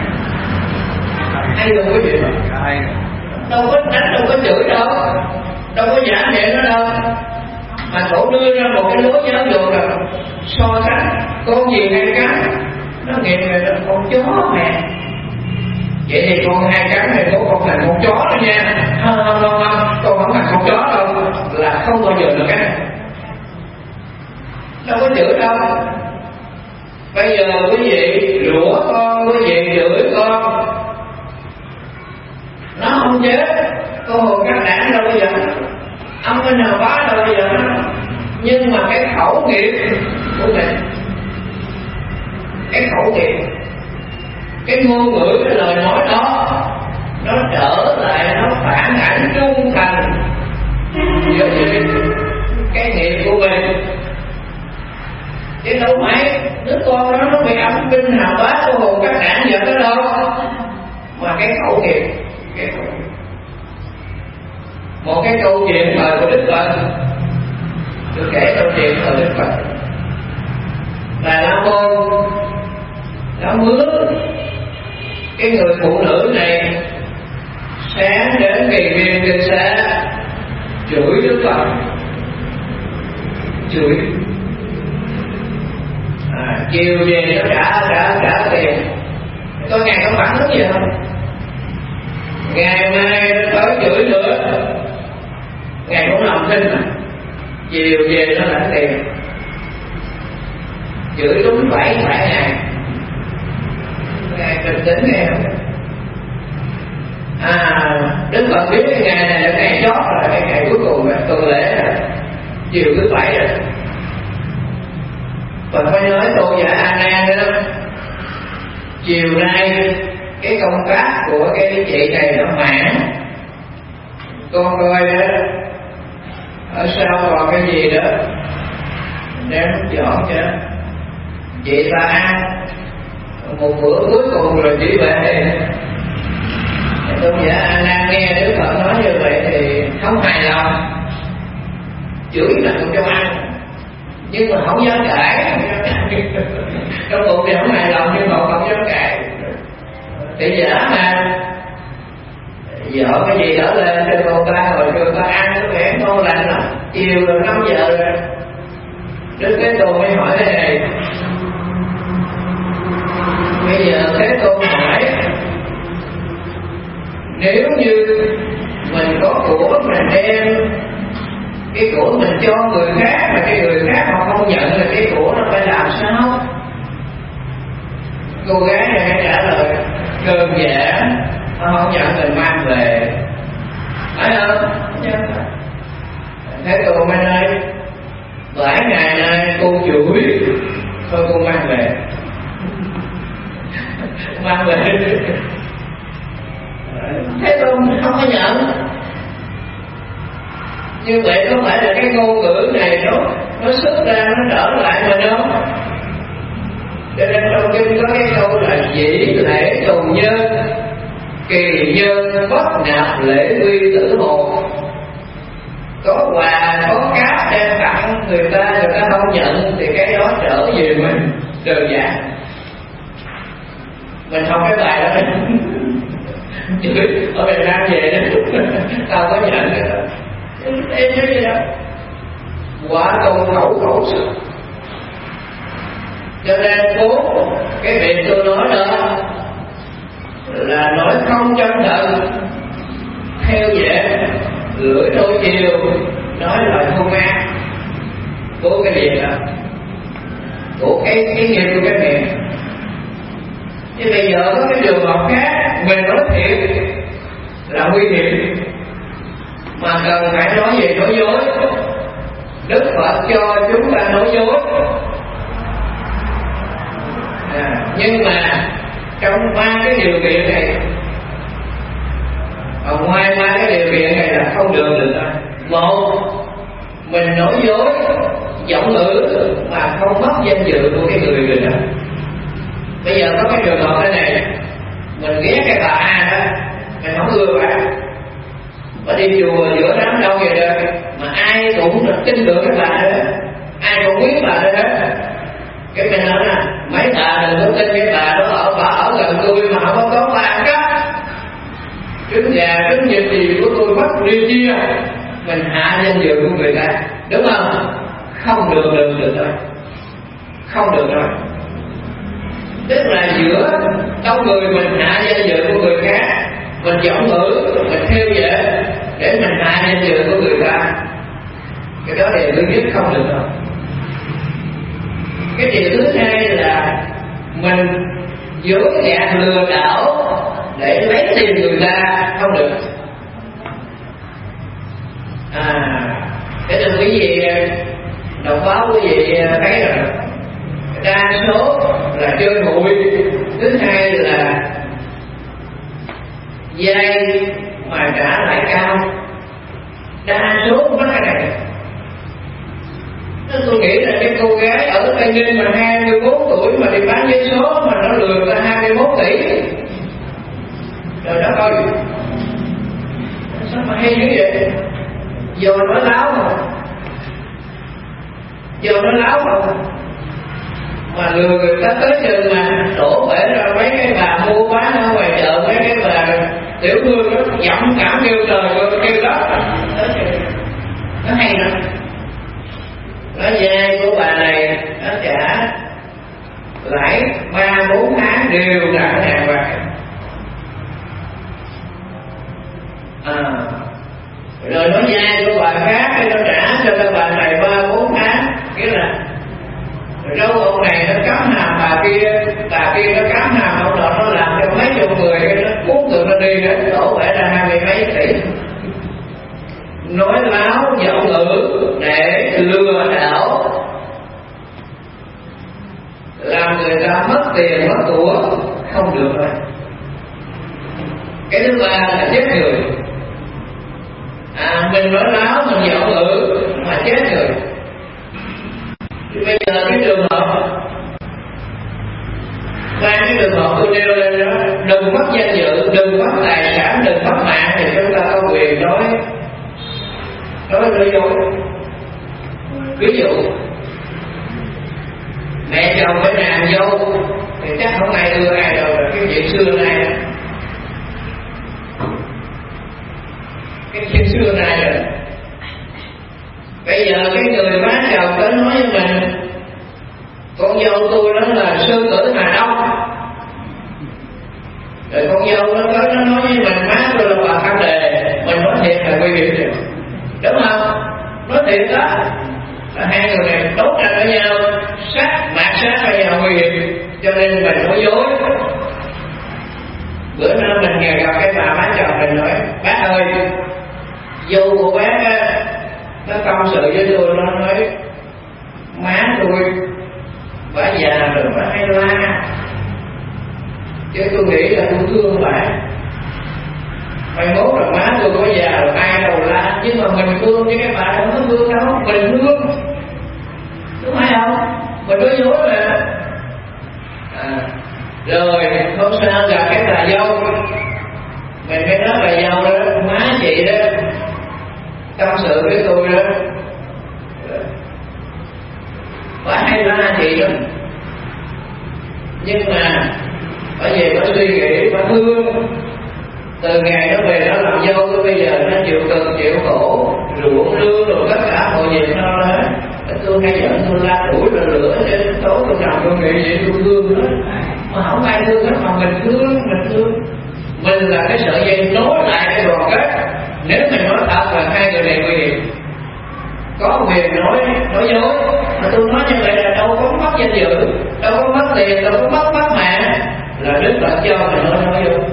Hay luôn quý vị, đâu có đánh, đâu có chửi đâu, đâu có giả miệng nó đâu, mà tổ đưa ra một cái lối giáo dục là so sánh con gì hay cắn, nó nghiệm về là con chó mẹ. Vậy thì con hai cắn này bố con thành con chó đó nha. Không không không không, con không thành con chó đâu, là không bao giờ được cắn, đâu có chửi đâu. Bây giờ quý vị rủa con, quý vị chửi con, nó không chết, cô hồn các đảng đâu bây giờ, ông bên nào bá đâu bây giờ. Nhưng mà cái khẩu nghiệp của mình, cái khẩu nghiệp, cái ngôn ngữ, cái lời nói đó, nó trở lại, nó phản ảnh trung thành với cái nghiệp của mình. Chứ đâu phải đứa con đó nó bị âm binh hào bá của hồn các đảng giờ đó đâu, mà cái khẩu nghiệp, cái khẩu nghiệp. Một cái câu chuyện thời của Đức Phật, tôi kể câu chuyện thời Đức Phật là La Môn đã mướn cái người phụ nữ này sáng đến kỳ viên kinh xá chửi Đức Phật, chửi à, chiều về nó trả trả trả tiền. Có ngày có phản ứng gì không? Ngày mai nó tới chửi nữa, ngày cũng làm thinh mà, chiều về nó lãnh tiền, chửi đúng bảy bảy ngày. Ngày bình tĩnh nghe không? À Đức Phật biết cái ngày này là ngày chót rồi, cái ngày cuối cùng là tuần lễ rồi, chiều thứ bảy rồi. Phật mới nói Tôn giả A Nan đó, chiều nay cái công tác của cái chị này nó mãn, con coi đó ở sau còn cái gì đó đem dọn cho chị ta ăn một bữa cuối cùng rồi chỉ về. Tôn giả A Nan nghe Đức Phật nói như vậy thì không hài lòng, chửi là không cho ăn, nhưng mà không dám cãi. Trong bụng thì không hài lòng nhưng mà không dám cãi. Thì giả mà dọn cái gì đó lên cho con ta rồi cho ta ăn nó khỏe ngon lành lắm. Chiều rồi năm giờ rồi, Đức Thế Tôn mới hỏi thế này. Bây giờ Thế Tôn hỏi, nếu như mình có của mình đem cái của mình cho người khác mà cái người khác họ không nhận là cái của nó phải làm sao? Cô gái này mới trả lời đơn giản, họ không nhận mình mang về, phải không? Thế Tôn mới nói bảy ngày nay cô chửi, thôi cô mang về. Mang về. Thế Tôn không có nhận. Như vậy có phải là cái ngôn ngữ này nó nó xuất ra nó trở lại mình không? Cho nên trong kinh có cái câu là dĩ lễ tùng nhân, kỳ nhân bất nạp lễ quy tử hồn. Có quà có cáp đem tặng người ta, người ta không nhận thì cái đó trở về mình đơn giản. Mình học cái bài đó chửi ở Việt Nam về đó tao có nhận cái đó em nói gì đó quả công khẩu khẩu sự. Cho nên cố cái việc tôi nói đó là nói không chân thật, theo dễ lưỡi đôi chiều, nói lời không ác. Cố cái việc đó, cố cái cái nghiệp của cái miệng. Chứ bây giờ có cái trường hợp khác mình nói thiệt là nguy hiểm, mà cần phải nói về nói dối. Đức Phật cho chúng ta nói dối, à, nhưng mà trong ba cái điều kiện này, ở ngoài ba cái điều kiện này là không được được. Một, mình nói dối giọng ngữ mà không mất danh dự của cái người người đó. Bây giờ có cái trường hợp thế này, mình ghét cái bà A đó, mình không ưa bà, bà đi chùa giữa đám đông vậy đó, mà ai cũng tin tưởng cái bà đó, ai cũng biết bà đó hết. Cái mình nói là mấy bà đừng có tin cái bà đó, ở bà ở gần tôi mà không có bà ăn cắp, trứng gà trứng vịt gì của tôi mất đi chia, mình hạ danh dự của người ta, đúng không? Không được được được rồi, không được rồi. Tức là giữa đông người mình hạ danh dự của người khác, mình giọng ngữ, mình theo dễ để mình hạ danh dự của người ta, cái đó điều thứ nhất không được đâu. Cái điều thứ hai là mình dối gạt lừa đảo để lấy tiền người ta, không được. À, cái đừng quý vị đọc báo quý vị thấy rồi, đa số là chơi hụi, thứ hai là vay mà trả lại cao, đa số có cái này. Tôi nghĩ là cái cô gái ở Tây Ninh mà hai mươi bốn tuổi mà đi bán giấy số mà nó lừa ra hai mươi mốt tỷ, rồi đó coi sao mà hay như vậy? Giờ nó láo mà, giờ nó láo mà mà lừa người ta tới chừng mà đổ bể ra mấy cái bà mua bán ở ngoài chợ, mấy cái bà tiểu thương nó giọng cảm kêu trời kêu đất, nó hay lắm. Nó dây của bà này nó trả lãi ba bốn tháng đều trả ngàn bạc. À, rồi nó dây của bà khác nó trả cho cái bà này ba bốn tháng, nghĩa là râu ông này nó cắm hàm bà kia, bà kia nó cắm hàm ông đó, nó làm cho mấy chục người nó cuốn từ nó đi đó, đổ phải ra hai mươi mấy tỷ. Nói láo giọng ngữ để lừa đảo, làm người ta mất tiền mất của, không được rồi. Cái thứ ba là chết người. À, mình nói láo, mình giọng ngữ mà chết người. Thì bây giờ cái trường hợp ba cái trường hợp tôi nêu lên đó, đừng mất danh dự, đừng mất tài sản, đừng mất mạng, thì chúng ta có quyền nói nói nói dối. Ví dụ mẹ chồng với nàng dâu thì chắc không ai ưa ai đâu, là cái chuyện xưa nay, cái chuyện xưa nay rồi. Bây giờ cái người má chồng tới nói với mình, con dâu tôi đó là sư tử Hà Đông. Rồi con dâu nó tới nó nói với mình, má tôi là bà Khang Đề. Mình nói thiệt là nguy hiểm rồi, đúng không? Nói thiệt đó là hai người này đốt ra với nhau, sát mạt sát với nhau nguy hiểm, cho nên mình nói dối. Bữa nay mình nghe gặp cái bà má chồng mình nói, bác ơi, dâu của bác á, nó tâm sự với tôi, nó nói má tôi bà già rồi bà hay la, chứ tôi nghĩ là tôi thương bà. Mai mốt là má tôi có già rồi ai đâu la, nhưng mà mình thương chứ cái bà không có thương đâu, mình thương, đúng hay không? Mình nói dối mà. À, rồi hôm sau gặp cái bà dâu, mình mới nói bà dâu đó, má chị đó tâm sự với tôi đó, bà hay la chị đó, nhưng mà bà về bà suy nghĩ, bà thương. Từ ngày nó về nó làm dâu tới bây giờ nó chịu cực chịu khổ, ruộng nương rồi tất cả mọi việc nó hết. Tôi hay giận tôi la đuổi rồi lửa trên tối tôi nằm tôi nghĩ vậy tôi thương đó, mà không ai thương hết, mà mình thương, mình thương. Mình là cái sợi dây nối lại cái đoàn kết. Nếu mình nói thật là hai người này nguy hiểm, có quyền nói nói dối, mà tôi nói như vậy là đâu có mất danh dự, đâu có mất tiền, đâu có mất mất mạng, là Đức Phật cho mình nói nói dối.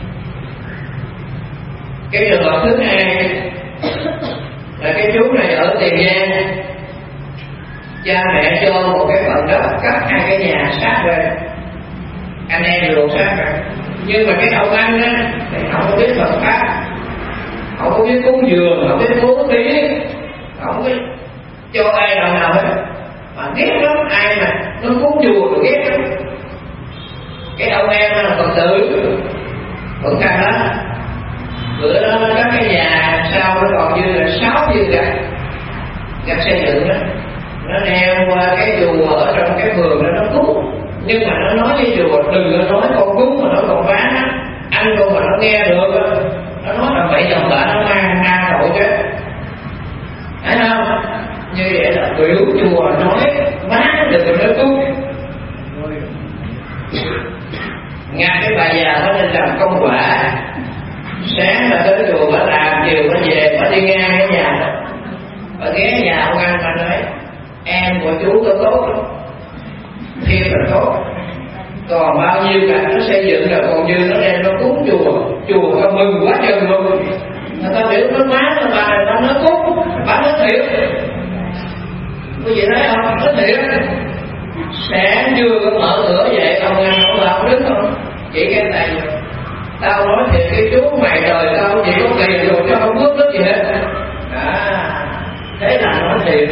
Cái trường hợp thứ hai là cái chú này ở Tiền Giang, cha mẹ cho một cái phần đất cắt hai cái nhà sát bên, anh em ruột sát bên. Nhưng mà cái ông anh á thì không có biết Phật pháp, không có biết cúng dường, không biết bố thí, không biết cho ai đồng nào hết, mà ghét lắm ai mà nó cúng chùa rồi ghét lắm. Cái ông em là Phật tử vẫn càng đó, bữa đó nó cắt cái nhà sau nó còn như là sáu viên gạch gạch xây dựng đó, nó đeo qua cái chùa ở trong cái vườn đó nó cúng. Nhưng mà nó nói với chùa đừng có nói con cúng mà nó còn bán á, anh con mà nó nghe được á, nó nói là vậy dòng bả nó mang mang tội chứ, thấy không? Như vậy là biểu chùa nói bán đừng có nói cúng. Ngay cái bà già nó nên làm công quả, sáng là tới chùa bà làm, chiều bà về bà đi ngang cái nhà đó, bà ghé nhà ông anh bà nói em của chú có tốt lắm, thiệt là tốt, còn bao nhiêu cả nó xây dựng rồi còn dư nó đem nó cúng chùa, chùa ta mừng quá trời mừng. Người ta biểu nó má nó bà này ta nói cúng, bà nói thiệt, quý vị thấy không? Nói thiệt. Sáng chưa có mở cửa vậy ông anh ông bà đứng không chỉ cái tay tao nói thiệt cái chú mày đời tao chỉ có tiền rồi cho không bước nước gì hết. À, thế là nói thiệt.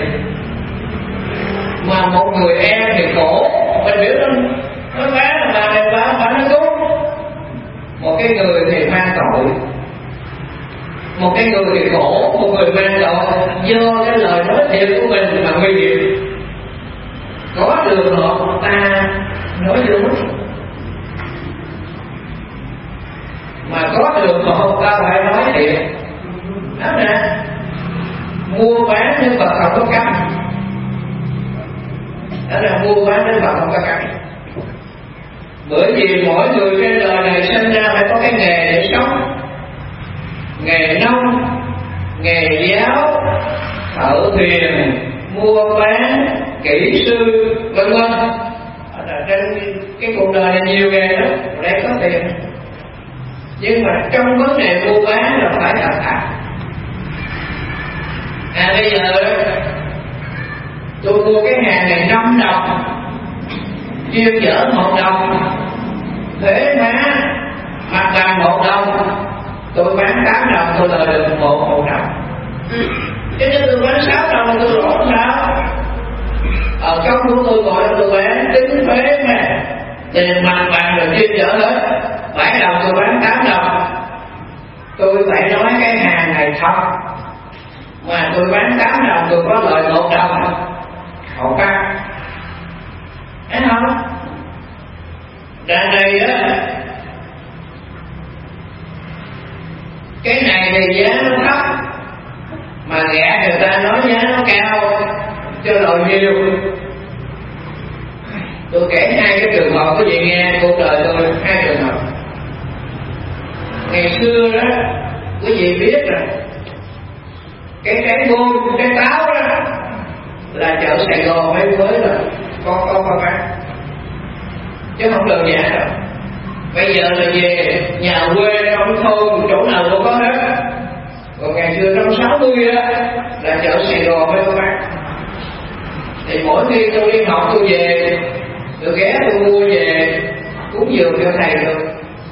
Mà một người em thì khổ, mình biểu nó nó bán là bà này bà bà nó đúng. Một cái người thì mang tội, một cái người thì khổ, một người mang tội do cái lời nói thiệt của mình mà nguy hiểm. Có trường hợp ta nói dối, mà có trường hợp ta phải nói thiệt. Đó nè, mua bán nhưng mà không có cấm. Đó là mua bán nhưng mà không có cấm. Bởi vì mỗi người trên đời này sinh ra phải có cái nghề để sống. Nghề nông, nghề giáo, thợ thuyền, mua bán, kỹ sư, vân vân. Ở trên cái cuộc đời này nhiều nghề đó, để có tiền. Nhưng mà trong vấn đề mua bán là phải thật thà. À bây giờ đó, tôi mua cái hàng này năm đồng, chuyên chở một đồng, thuế má mặt bằng một đồng, tôi bán tám đồng tôi lời được một một đồng. Chứ nếu tôi bán sáu đồng tôi lỗ sao? Ở công của tôi gọi là tôi bán tính thuế mà tiền mặt bằng rồi chuyên chở hết, bảy đồng tôi bán tám đồng. Tôi phải nói cái hàng này thật, mà tôi bán tám đồng tôi có lời một đồng, không cắt. Thấy không? Đằng này đó, cái này thì giá nó thấp, mà rẻ người ta nói giá nó cao, cho lời nhiều. Tôi kể hai cái trường hợp quý vị nghe cuộc đời tôi, hai trường hợp. Ngày xưa đó, quý vị biết rồi, cái trái ngô, cái táo đó là chợ Sài Gòn mới mới là có có có bán, chứ không đơn giản đâu. Bây giờ là về nhà quê trong thôn chỗ nào cũng có hết. Còn ngày xưa trong sáu mươi đó là chợ Sài Gòn mới có bán. Thì mỗi khi tôi đi học tôi về, tôi ghé tôi mua về cúng dường cho thầy được.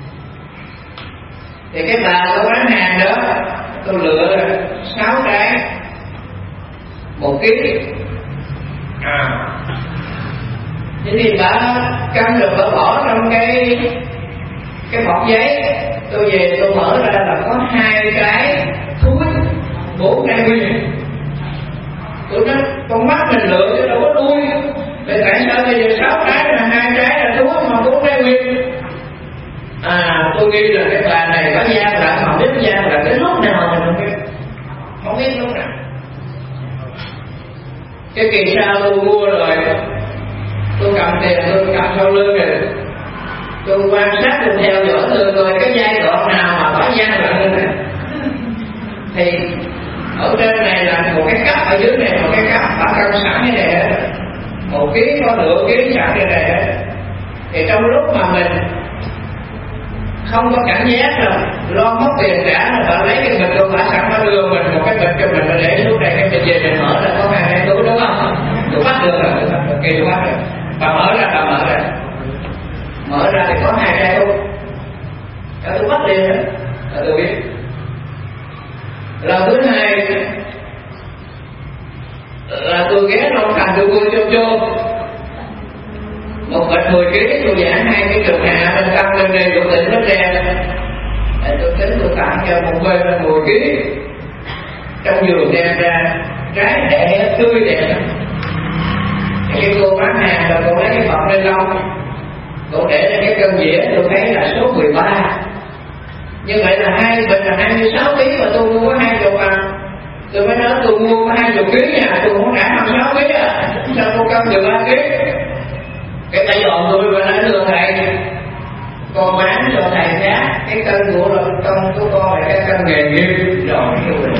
Thì cái bà tôi bán hàng đó, tôi lựa sáu cái một ký. À, thế thì bà cân được bà bỏ trong cái cái bọc giấy. Tôi về tôi mở ra là có hai cái thúi bốn cái nguyên. Tôi nói con mắt mình lựa chứ đâu có đuôi. Vậy tại sao bây giờ sáu cái là hai cái là thúi mà bốn cái nguyên? À, tôi nghĩ là cái bà này có gian lận, mà biết gian lận đến lúc nào mình không biết, không biết lúc nào. Cái kỳ sau tôi mua rồi, tôi cầm tiền tôi cầm sau lưng rồi, tôi quan sát tôi theo dõi tôi coi cái giai đoạn nào mà có gian lận như này. Thì ở trên này là một cái cấp, ở dưới này một cái cấp, đã cân sẵn như này hết, một ký có nửa ký sẵn như này hết. Thì trong lúc mà mình không có cảnh giác rồi, lo mất tiền trả rồi, bạn lấy cái bịch của bà sẵn, bà đưa mình một cái bịch cho mình, mình để xuống đây, cái mình về mình mở ra có hai hai túi đúng không? Tôi bắt được rồi, tôi bắt được, kỳ tôi bắt được. Bà mở ra, bà mở ra, mở ra thì có hai hai túi. Cả tôi bắt liền đó, là tôi biết. Lần thứ hai là tôi ghé trong thành tôi mua chôm chôm một bịch mười ký, tôi giảm hai cái trường hạ bên tăng lên đây, tôi tỉnh nó ra. Tôi tính tôi tặng cho một bên là mười ký. Trong vườn đem ra trái đẹp tươi đẹp. Cái cô bán hàng là cô lấy cái bọc lên lông, cô để lên cái cân dĩa, tôi thấy là số mười ba. Như vậy là hai bịch là hai mươi sáu ký, mà tôi mua có hai chục à. Tôi mới nói tôi mua có hai chục ký nha, tôi không trả hai mươi sáu ký à. Sao cô cân được ba ký? Cái tay dọn tôi và nói lừa thầy, con bán cho thầy giá cái cân của là cân của con là cái cân nghề nghiệp rồi.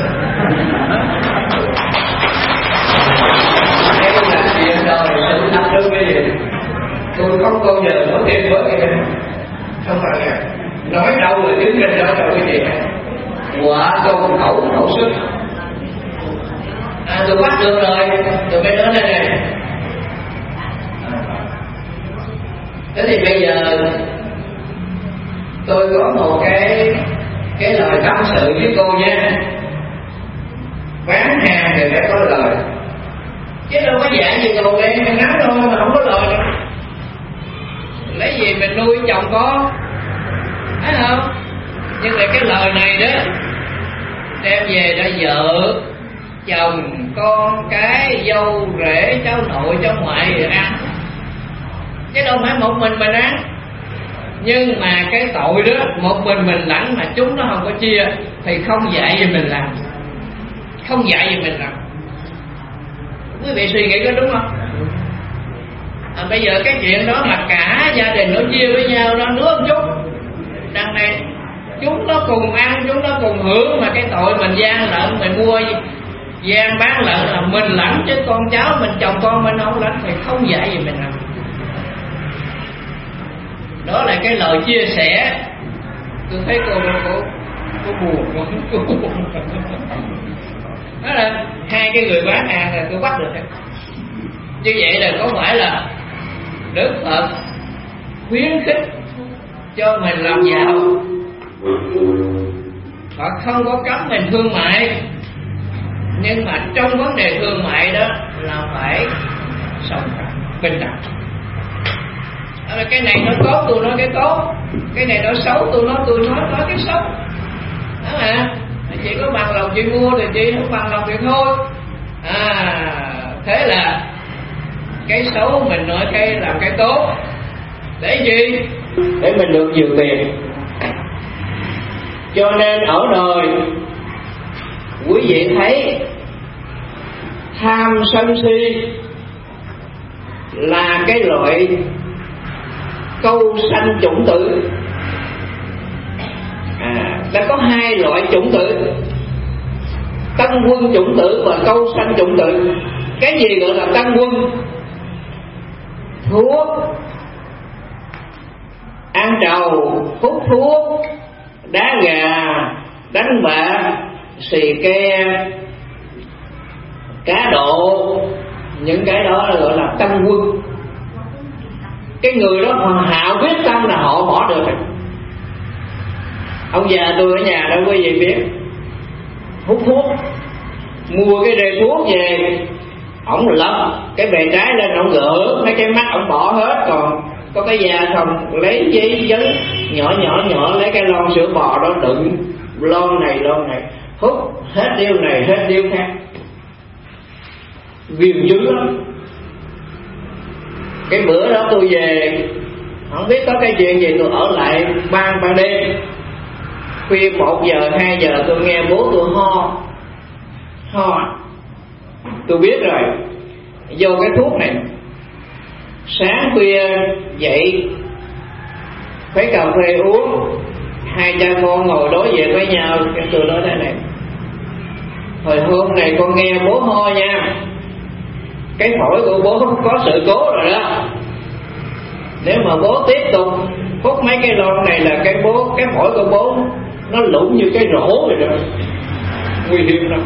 Cái con làm chuyện đời sự thật đúng cái gì? Tôi không bao giờ nói tiền với cái này, không phải là nói đâu là chứng minh đâu là cái gì hết. Quả công khẩu khẩu sức. À, tôi bắt được rồi, tôi mới nói đây này. Thế thì bây giờ tôi có một cái cái lời tâm sự với cô nha. Bán hàng thì phải có lời, chứ đâu có dạy gì đồ đen mình nắm thôi mà không có lời đâu. Lấy gì mình nuôi chồng con, thấy không? Nhưng mà cái lời này đó đem về ra vợ chồng con cái dâu rể cháu nội cháu ngoại rồi ăn, chứ đâu phải một mình mình ăn. Nhưng mà cái tội đó một mình mình lãnh mà chúng nó không có chia, thì không dạy gì mình làm, không dạy gì mình làm. Quý vị suy nghĩ có đúng không? À, bây giờ cái chuyện đó mà cả gia đình nó chia với nhau, nó nước một chút, đằng này chúng nó cùng ăn, chúng nó cùng hưởng, mà cái tội mình gian lận, mình mua gian bán lận là mình lãnh, chứ con cháu mình chồng con mình không lãnh, thì không dạy gì mình làm. Đó là cái lời chia sẻ Tôi thấy cô nó có có buồn quá, có buồn. Đó là hai cái người bán hàng là tôi bắt được. Như vậy là có phải là Đức Phật khuyến khích cho mình làm giàu, Phật không có cấm mình thương mại, nhưng mà trong vấn đề thương mại đó là phải sống bình đẳng. Cái này nó tốt tôi nói cái tốt, cái này nó xấu tôi nói tôi nói nói cái xấu. Đó mà chị có bằng lòng chị mua thì chị không bằng lòng thì thôi. À, thế là cái xấu mình nói cái làm cái tốt để gì? Để mình được nhiều tiền. Cho nên ở đời quý vị thấy tham sân si là cái loại câu sanh chủng tử. À, đã có hai loại chủng tử, tân quân chủng tử và câu sanh chủng tử. Cái gì gọi là tân quân? Thuốc, ăn trầu, hút thuốc, đá gà, đánh bạc, xì ke, cá độ, những cái đó là gọi là tân quân. Cái người đó họ hạ quyết tâm là họ bỏ được. Ông già tôi ở nhà đó quý vị biết, hút thuốc, mua cái rê thuốc về, ổng lật cái bề trái lên, ổng gỡ mấy cái mắt, ổng bỏ hết, còn có cái da không, lấy giấy giấy nhỏ nhỏ nhỏ, lấy cái lon sữa bò đó đựng lon này lon này, hút hết điếu này hết điếu khác, ghiền dữ lắm. Cái bữa đó tôi về không biết có cái chuyện gì, tôi ở lại ban ban đêm, khuya một giờ hai giờ tôi nghe bố tôi ho ho, tôi biết rồi, vô cái thuốc này. Sáng khuya dậy khuấy cà phê uống, hai cha con ngồi đối diện với nhau, cái tôi nói thế này: hồi hôm này con nghe bố ho nha, cái phổi của bố có sự cố rồi đó. Nếu mà bố tiếp tục hút mấy cái lon này là cái bố cái phổi của bố nó lủng như cái rổ rồi đó, nguy hiểm lắm.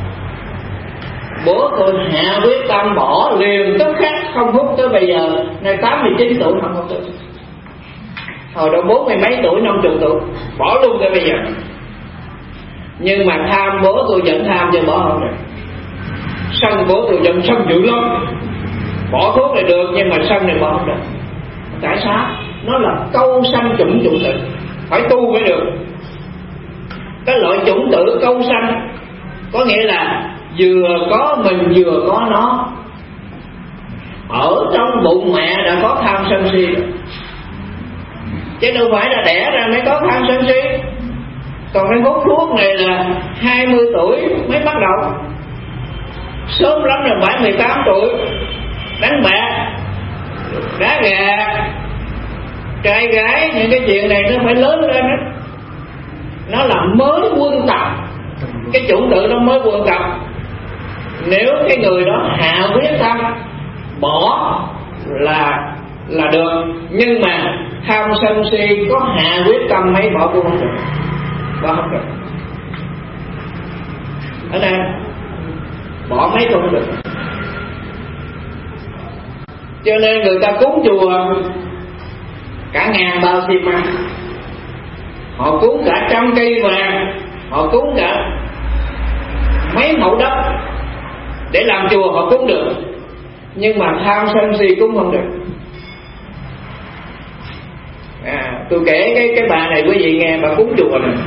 Bố tôi hạ quyết tâm bỏ liền tức khắc, không hút tới bây giờ, nay tám mươi chín tuổi không hút tới. Hồi đó bốn mươi mấy tuổi, năm mươi tuổi, bỏ luôn tới bây giờ. Nhưng mà tham bố tôi vẫn tham chứ bỏ không được. Sân bố tôi vẫn sân dữ lắm. Bỏ thuốc này được nhưng mà sân này bỏ không được. Tại sao? Nó là câu sanh chủng chủng tử, phải tu mới được. Cái loại chủng tử câu sanh có nghĩa là vừa có mình vừa có nó. Ở trong bụng mẹ đã có tham sân si, chứ đâu phải là đẻ ra mới có tham sân si. Còn cái hút thuốc này là hai mươi tuổi mới bắt đầu, sớm lắm là bảy mươi tám tuổi. Đánh bạc, đá gà, trai gái, những cái chuyện này nó phải lớn lên đó. Nó là mới quân tập, cái chủng tử nó mới quân tập. Nếu cái người đó hạ quyết tâm bỏ là là được, nhưng mà tham sân si có hạ quyết tâm mấy bỏ cũng không được, bỏ không được. Ở đây bỏ mấy cũng không được. Cho nên người ta cúng chùa cả ngàn bao xi măng, họ cúng cả trăm cây vàng, họ cúng cả mấy mẫu đất để làm chùa, họ cúng được. Nhưng mà tham sân si cúng không được. À, tôi kể cái cái bà này quý vị nghe, bà cúng chùa này.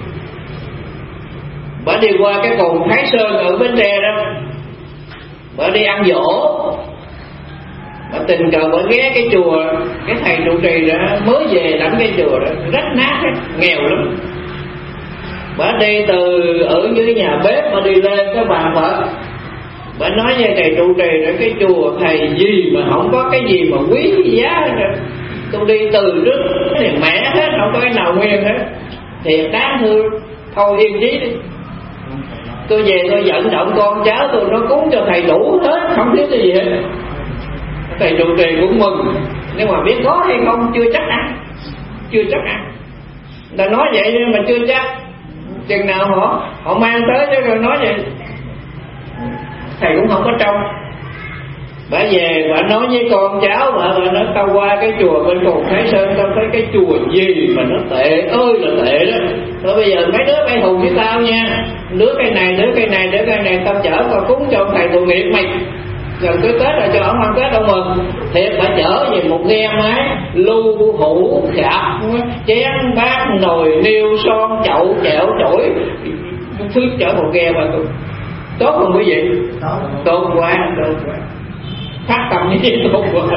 Bà đi qua cái cồn Thái Sơn ở Bến Tre đó, bà đi ăn dỗ, bà tình cờ bà ghé cái chùa, cái thầy trụ trì đó mới về lãnh cái chùa đó, rách nát ấy, nghèo lắm. Bà đi từ ở dưới nhà bếp bà đi lên cái bàn Phật, bà nói với thầy trụ trì đó, cái chùa thầy gì mà không có cái gì mà quý giá hết. Tôi đi từ trước thì mẻ hết, không có cái nào nguyên hết, thiệt đáng thương. Thôi yên chí đi, tôi về tôi vận động con cháu tôi nó cúng cho thầy đủ hết, không thiếu cái gì hết. Thầy trụ trì cũng mừng, nhưng mà biết có hay không chưa chắc ăn, chưa chắc ăn. ta nói vậy nhưng mà chưa chắc, chừng nào họ họ mang tới chứ rồi nói vậy thầy cũng không có trông. Bà về bà nói với con cháu bà, bà nói tao qua cái chùa bên Cồn Thái Sơn tao thấy cái chùa gì mà nó tệ ơi là tệ đó. Rồi bây giờ mấy đứa bay hùng với tao nha, đứa cây này đứa cây này đứa cây này tao chở tao cúng cho ông thầy tội nghiệp mày. Rồi tới Tết là cho ông ăn Tết đâu mừng. Thiệt bà chở về một ghe máy lưu hũ khạp chén bát nồi niêu son chậu chẹo chổi thứ chở một ghe mà tốt không quý vị? Tốt quá, tốt quá, phát tâm như thế tốt quá.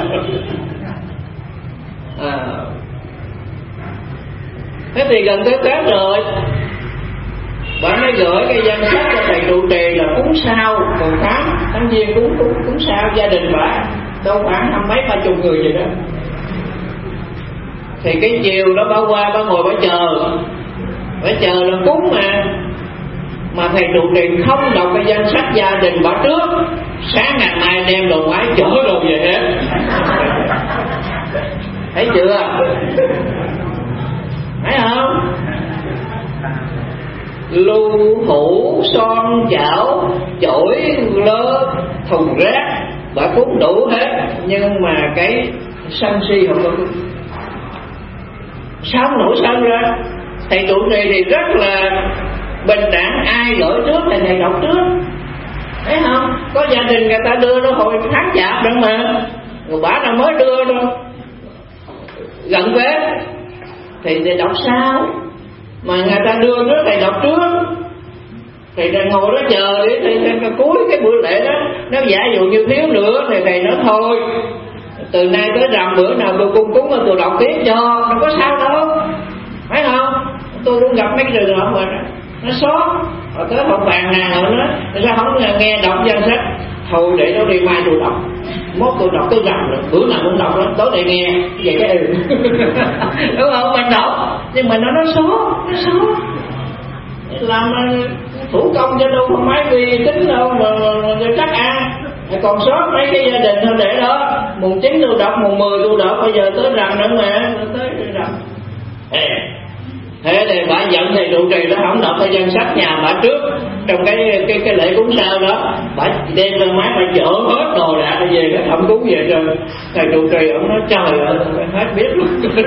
À. Thế thì gần tới Tết rồi, bạn mới gửi cái danh sách cho thầy trụ trì là cúng sao còn tháng tháng giêng cúng cúng cúng sao gia đình bà đâu khoảng năm mấy ba chục người gì đó. Thì cái chiều đó bà qua bà ngồi bà chờ, bà chờ là cúng mà mà thầy trụ trì không đọc cái danh sách gia đình bà trước, sáng ngày mai đem đồ ngoái chở đồ về hết. Thấy chưa? Thấy không? Lưu hũ son chảo chổi lơ thùng rác bà cúng đủ hết, nhưng mà cái sân si không có cúng. Sao nổi sân ra? Thầy trụ trì thì rất là bình đẳng, ai gửi trước thì thầy đọc trước. Thấy không? Có gia đình người ta đưa nó hồi tháng chạp đó mà, rồi bả nào mới đưa đâu gần Tết thì thầy đọc sao? Mà người ta đưa trước thầy đọc trước, thầy ngồi đó chờ để thầy, thầy, thầy cuối cái buổi lễ đó. Nếu giả dụ như thiếu nữa thì thầy nói thôi, từ nay tới rằm bữa nào tôi cung cúng tôi đọc tiếp cho, đâu có sao đâu. Phải không? Tôi cũng gặp mấy trường hợp mà nó sót, rồi tới một bàn nào nữa sao không nghe đọc danh sách, thôi để nó đi mai tôi đọc, mốt tôi đọc tới rằm rồi bữa nào cũng đọc đó, tối để nghe vậy cái ừ. Đúng không? Mình đọc nhưng mà nó nó sót, nó sót làm thủ công cho đâu có máy vi tính đâu mà, mà, mà chắc ăn. Còn sót mấy cái gia đình thôi để đó, mùng chín tôi đọc, mùng mười tôi đọc, bây giờ tới rằm nữa mà, tới rằm. Thế thì bà giận thầy trụ trì đó không đọc cái danh sách nhà bà trước trong cái cái cái lễ cúng sao đó, bà đem lên máy bà chở hết đồ đạc về cái thẩm cúng về rồi. Thầy trụ trì ông nói trời ơi hết biết luôn.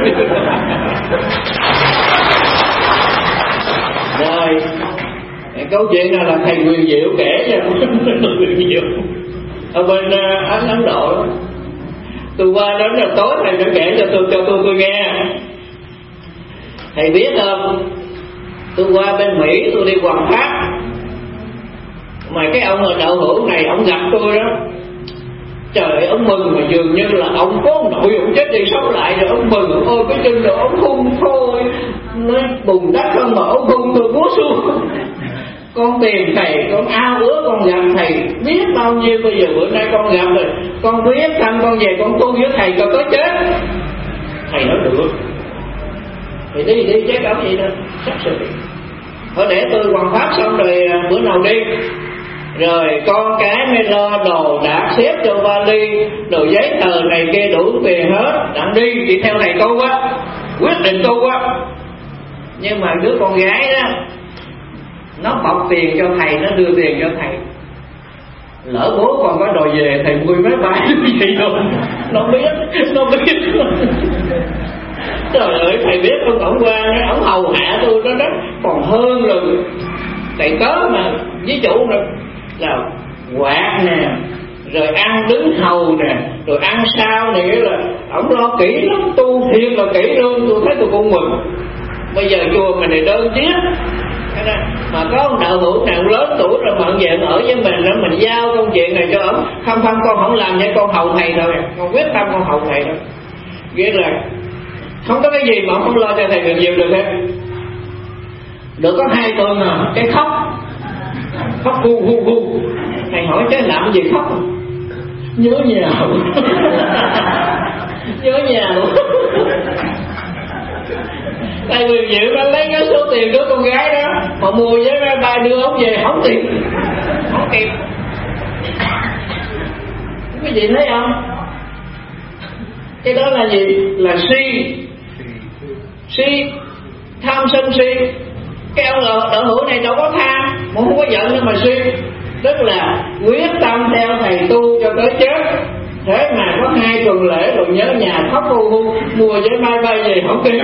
Rồi câu chuyện này là thầy Quyền Diệu kể cho. Quyền Diệu ở bên Ấn Ấn Độ, tôi qua đó là tối thầy đã kể cho tôi cho tôi tôi nghe. Thầy biết không, tôi qua bên Mỹ tôi đi Hoàng Pháp, mà cái ông ở đạo hữu này ông gặp tôi đó, trời ơi ông mừng mà dường như là ông có nội ông chết đi sống lại rồi ông mừng, ôi cái chân rồi ông hung thôi, nó bùn đất không mà ông hung tôi búa xuống. Con tìm thầy, con ao ước con gặp thầy biết bao nhiêu, bây giờ bữa nay con gặp rồi, con biết thăm con về con tu với thầy cho tới chết. Thầy nói được thì đi đi chứ có gì đâu, sắp sự. Thôi để tôi hoàn pháp xong rồi bữa nào đi. Rồi con cái mới lo đồ đạc xếp cho vali, đồ giấy tờ này kia đủ tiền hết, đặng đi đi theo thầy tu á, quyết định tu á. Nhưng mà đứa con gái đó nó bọc tiền cho thầy, nó đưa tiền cho thầy, lỡ bố còn có đòi về thầy mua máy bay gì đâu, nó biết, nó biết. Trời ơi thầy biết không, ổng qua ổng hầu hạ tôi đó đó, còn hơn rồi thầy tớ mà với chủ rồi là quạt nè, rồi ăn đứng hầu nè, rồi ăn sao này, nghĩa là ổng lo kỹ lắm, tu thiệt là kỹ luôn. Tôi thấy tôi cũng mừng. Bây giờ chùa mình này đơn chiếc mà có ông đạo hữu nào lớn tuổi rồi mà về ở với mình rồi mình giao công chuyện này cho ổng, không không con không làm cho con hầu thầy rồi, con quyết tâm con hầu thầy rồi, nghĩa là không có cái gì mà không lo cho thầy Quyền Diệu được hết. Được có hai tuần à, cái khóc khóc hu hu hu. Thầy hỏi cái làm gì khóc? Nhớ nhà. Nhớ nhà. Thầy Quyền Diệu nó lấy cái số tiền đứa con gái đó mà mua với máy bay đưa ông về không tiền, không kịp. Cái gì thấy không? Cái đó là gì? Là si. Si tham sân si. Cái ông đạo hữu này đâu có tham, mà không có giận nhưng mà si, tức là quyết tâm theo thầy tu cho tới chết. Thế mà có hai tuần lễ rồi nhớ nhà khóc hu hu, mua vé máy bay về không kịp.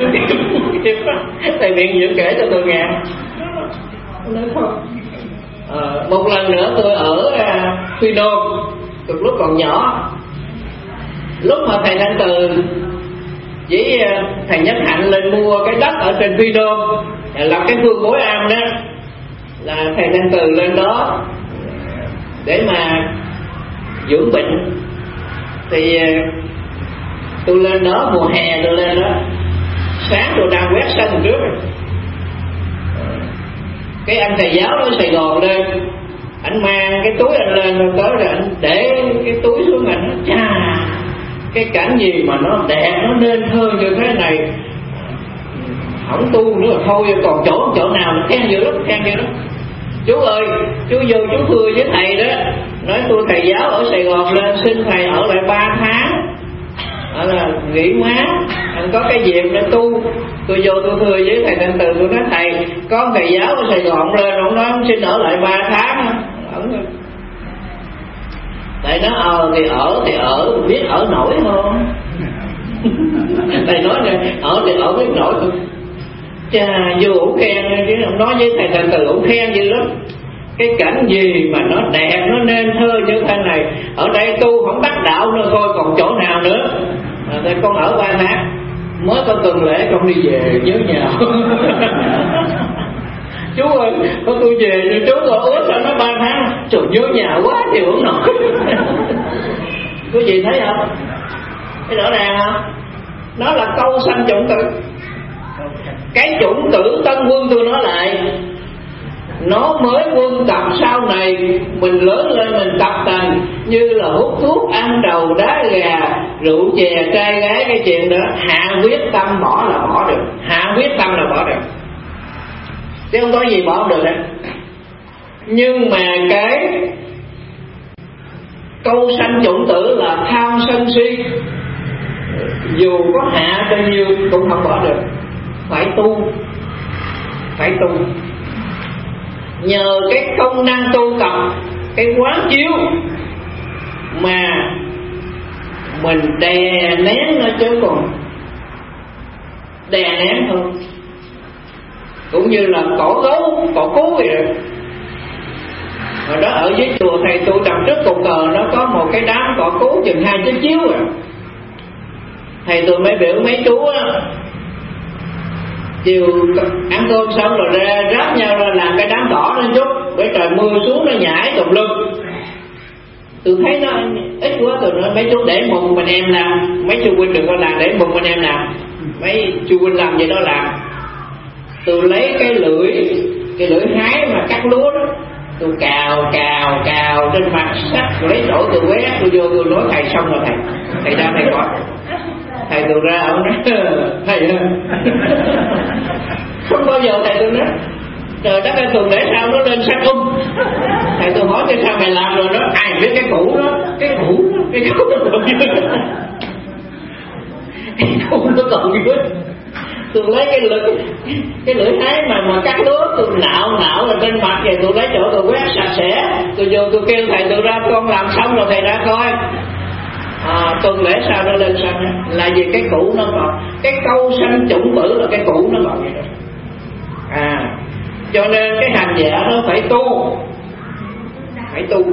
Thầy Biện Dưỡng kể cho tôi nghe. Nói không. À, một lần nữa tôi ở uh, Phi Đôn, từ lúc còn nhỏ, lúc mà thầy Thanh Từ với uh, thầy Nhất Hạnh lên mua cái đất ở trên Phi Đôn làm cái phương bối am đó, là thầy Thanh Từ lên đó để mà dưỡng bệnh. Thì tôi lên đó mùa hè, tôi lên đó sáng tôi đang quét sân trước, cái anh thầy giáo ở Sài Gòn lên, anh mang cái túi anh lên tới rồi anh để cái túi xuống, anh chà, cái cảnh gì mà nó đẹp, nó nên thơ như thế này, không tu nữa thôi, còn chỗ chỗ nào mà khen dữ lắm, khen dữ lắm. Chú ơi, chú vô chú thưa với thầy đó, nói tôi thầy giáo ở Sài Gòn lên, xin thầy ở lại ba tháng, đó là nghỉ má, anh có cái dịp để tu. Tôi vô tôi thưa với thầy Thanh Từ, tôi nói thầy có thầy giáo ở Sài Gòn lên, ông nói ông xin ở lại ba tháng. Ông thầy nói ờ thì ở thì ở, biết ở nổi không? Thầy nói này, ở thì ở biết nổi không? Chà, vô ủ khen, chứ ông nói với thầy Thanh Từ ủ khen dữ lắm. Cái cảnh gì mà nó đẹp, nó nên thơ như thế này, ở đây tu không đắc đạo nữa thôi, còn chỗ nào nữa. À, thì con ở ba tháng, mới có tuần lễ con đi về nhớ nhà. Chú ơi, con tôi về rồi chú rồi ướt sao nó ba tháng, trời nhớ nhà quá thì không nổi. Quý vị thấy không? Thấy rõ ràng không? Nó là câu sanh chủng tử. Cái chủng tử Tân Quân tôi nói lại, nó mới quân tập sau này mình lớn lên mình tập thành, như là hút thuốc, ăn đầu, đá gà, rượu chè, trai gái, cái chuyện đó hạ quyết tâm bỏ là bỏ được, hạ quyết tâm là bỏ được, chứ không có gì bỏ được đấy. Nhưng mà cái câu sanh chủng tử là tham sân si, dù có hạ bao nhiêu cũng không bỏ được, phải tu, phải tu. Nhờ cái công năng tu tập, cái quán chiếu mà mình đè nén nó, chứ còn đè nén thôi. Cũng như là cỏ gấu, cỏ cú vậy rồi. Hồi đó ở dưới chùa thầy tu trầm trước cột cờ, nó có một cái đám cỏ cú chừng hai chiếc chiếu rồi. Thầy tôi mới biểu mấy chú á, chiều ăn cơm xong rồi ra ráp nhau ra làm cái đám đỏ lên chút, bởi trời mưa xuống nó nhảy tùm lum. Tôi thấy nó ít quá, tôi nói mấy chú để một mình em làm, mấy chú huynh đừng có làm, để một mình em làm. Mấy chú huynh làm vậy đó làm. Tôi lấy cái lưỡi, cái lưỡi hái mà cắt lúa đó, tôi cào cào cào trên mặt sắt, tôi lấy đổ tôi quét, tôi vô tôi nói thầy xong rồi thầy, thầy ra thầy coi. Thầy tôi ra ông nói thầy không bao giờ thầy tôi nói trời đất ơi, tuần lễ sau nó lên sắc um. Thầy tôi hỏi tại sao mày làm rồi đó, ai biết cái cũ đó, cái cũ cái cũ nó còn dưới, cái cũ nó còn dưới. Tôi lấy cái lưỡi, cái lưỡi hái mà mà cắt lúa, tôi nạo nạo lên trên mặt vậy, tôi lấy chỗ tôi quét sạch sẽ, tôi vô tôi kêu thầy tôi ra, con làm xong rồi thầy ra coi. À, tuần lễ sau nó lên sanh, là vì cái cũ nó còn, cái câu sanh chủng tử là cái cũ nó còn vậy đó. À, cho nên cái hành giả nó phải tu, phải tu,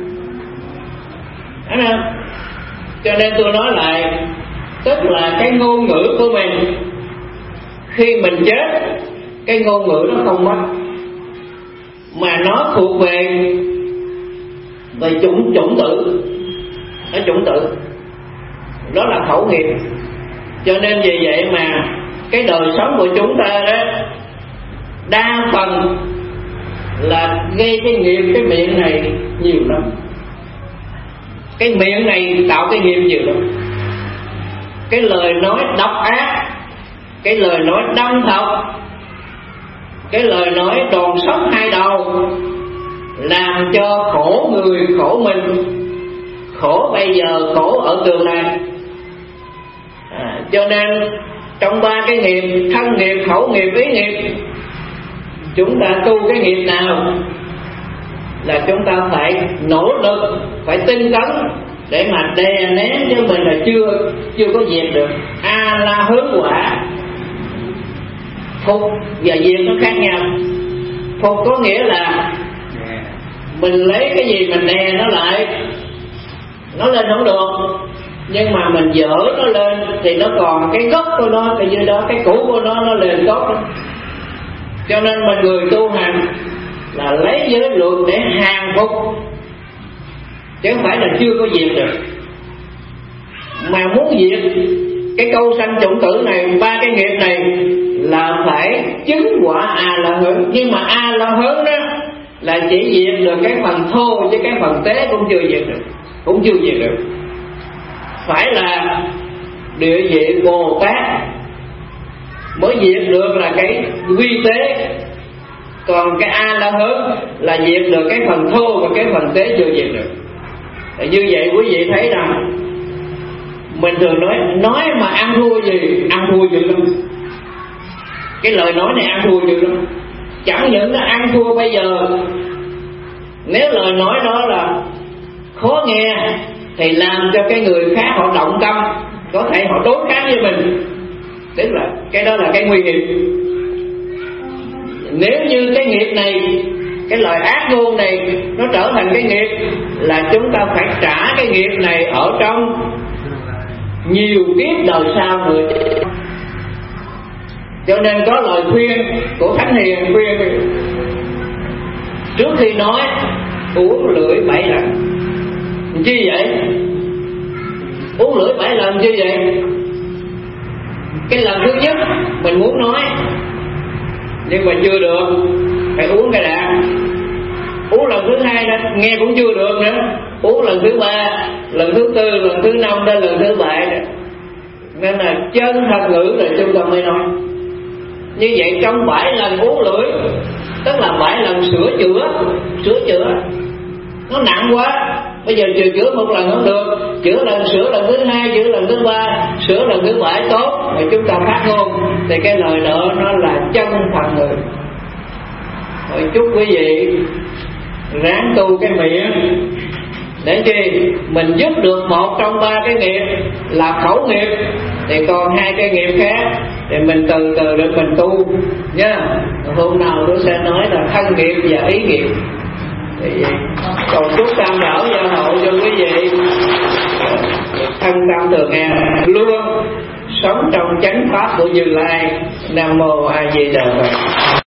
thấy không? Cho nên tôi nói lại, tức là cái ngôn ngữ của mình khi mình chết, cái ngôn ngữ nó không mất, mà nó thuộc về về chủng chủng tử, nó chủng tử, đó là khẩu nghiệp. Cho nên vì vậy mà cái đời sống của chúng ta đó đa phần là gây cái nghiệp cái miệng này nhiều lắm. Cái miệng này tạo cái nghiệp nhiều lắm. Cái lời nói độc ác, cái lời nói đâm thọc, cái lời nói đòn sóc hai đầu, làm cho khổ người khổ mình, khổ bây giờ khổ ở tương lai. À, cho nên trong ba cái nghiệp thân nghiệp, khẩu nghiệp, ý nghiệp, chúng ta tu cái nghiệp nào là chúng ta phải nỗ lực, phải tinh tấn để mà đè nén cho mình là chưa chưa có diệt được. A la hướng quả, phục và diệt nó khác nhau. Phục có nghĩa là mình lấy cái gì mình đè nó lại, nó lên không được, nhưng mà mình dỡ nó lên thì nó còn cái gốc của nó ở dưới đó, cái cũ của nó nó lên tốt đó. Cho nên mình người tu hành là lấy giới luật để hàng phục, chứ không phải là chưa có diệt được. Mà muốn diệt cái câu sanh chủng tử này, ba cái nghiệp này, là phải chứng quả A La Hớn. Nhưng mà A La Hớn đó là chỉ diệt được cái phần thô, chứ cái phần tế cũng chưa diệt được, cũng chưa diệt được. Phải là địa vị Bồ Tát mới diệt được là cái vi tế, còn cái A La Hớn là diệt được cái phần thô và cái phần tế chưa diệt được. Như vậy quý vị thấy rằng mình thường nói nói mà ăn thua gì, ăn thua dữ lắm. Cái lời nói này ăn thua dữ lắm. Chẳng những là ăn thua bây giờ, nếu lời nói đó là khó nghe thì làm cho cái người khác họ động tâm, có thể họ đối kháng với mình, tức là cái đó là cái nguy hiểm. Nếu như cái nghiệp này, cái lời ác ngôn này nó trở thành cái nghiệp, là chúng ta phải trả cái nghiệp này ở trong nhiều kiếp đời sau nữa. Cho nên có lời khuyên của Thánh Hiền khuyên trước khi nói uống lưỡi bảy lần. Chi vậy? Uống lưỡi bảy lần chi vậy? Cái lần thứ nhất mình muốn nói nhưng mà chưa được, phải uống cái đã. Uống lần thứ hai đó, nghe cũng chưa được nữa. Uống lần thứ ba, lần thứ tư, lần thứ năm đến lần thứ bảy đó. Nên là chân thật ngữ rồi chúng ta mới nói. Như vậy trong bảy lần uống lưỡi, tức là bảy lần sửa chữa, sửa chữa nó nặng quá. Bây giờ chữa chữa một lần không được, chữa lần sửa lần thứ hai, chữa lần thứ ba, sửa lần thứ bảy tốt, rồi chúng ta phát ngôn thì cái lời đó nó là chân thật ngữ. Rồi chúc quý vị ráng tu cái miệng để chi mình giúp được một trong ba cái nghiệp là khẩu nghiệp, thì còn hai cái nghiệp khác thì mình từ từ để mình tu nha. Hôm nào tôi sẽ nói là thân nghiệp và ý nghiệp. Thì cầu chúc tam bảo gia hộ cho quý vị thân tâm thường an, luôn sống trong chánh pháp của Như Lai. Nam mô A Di Đà Phật.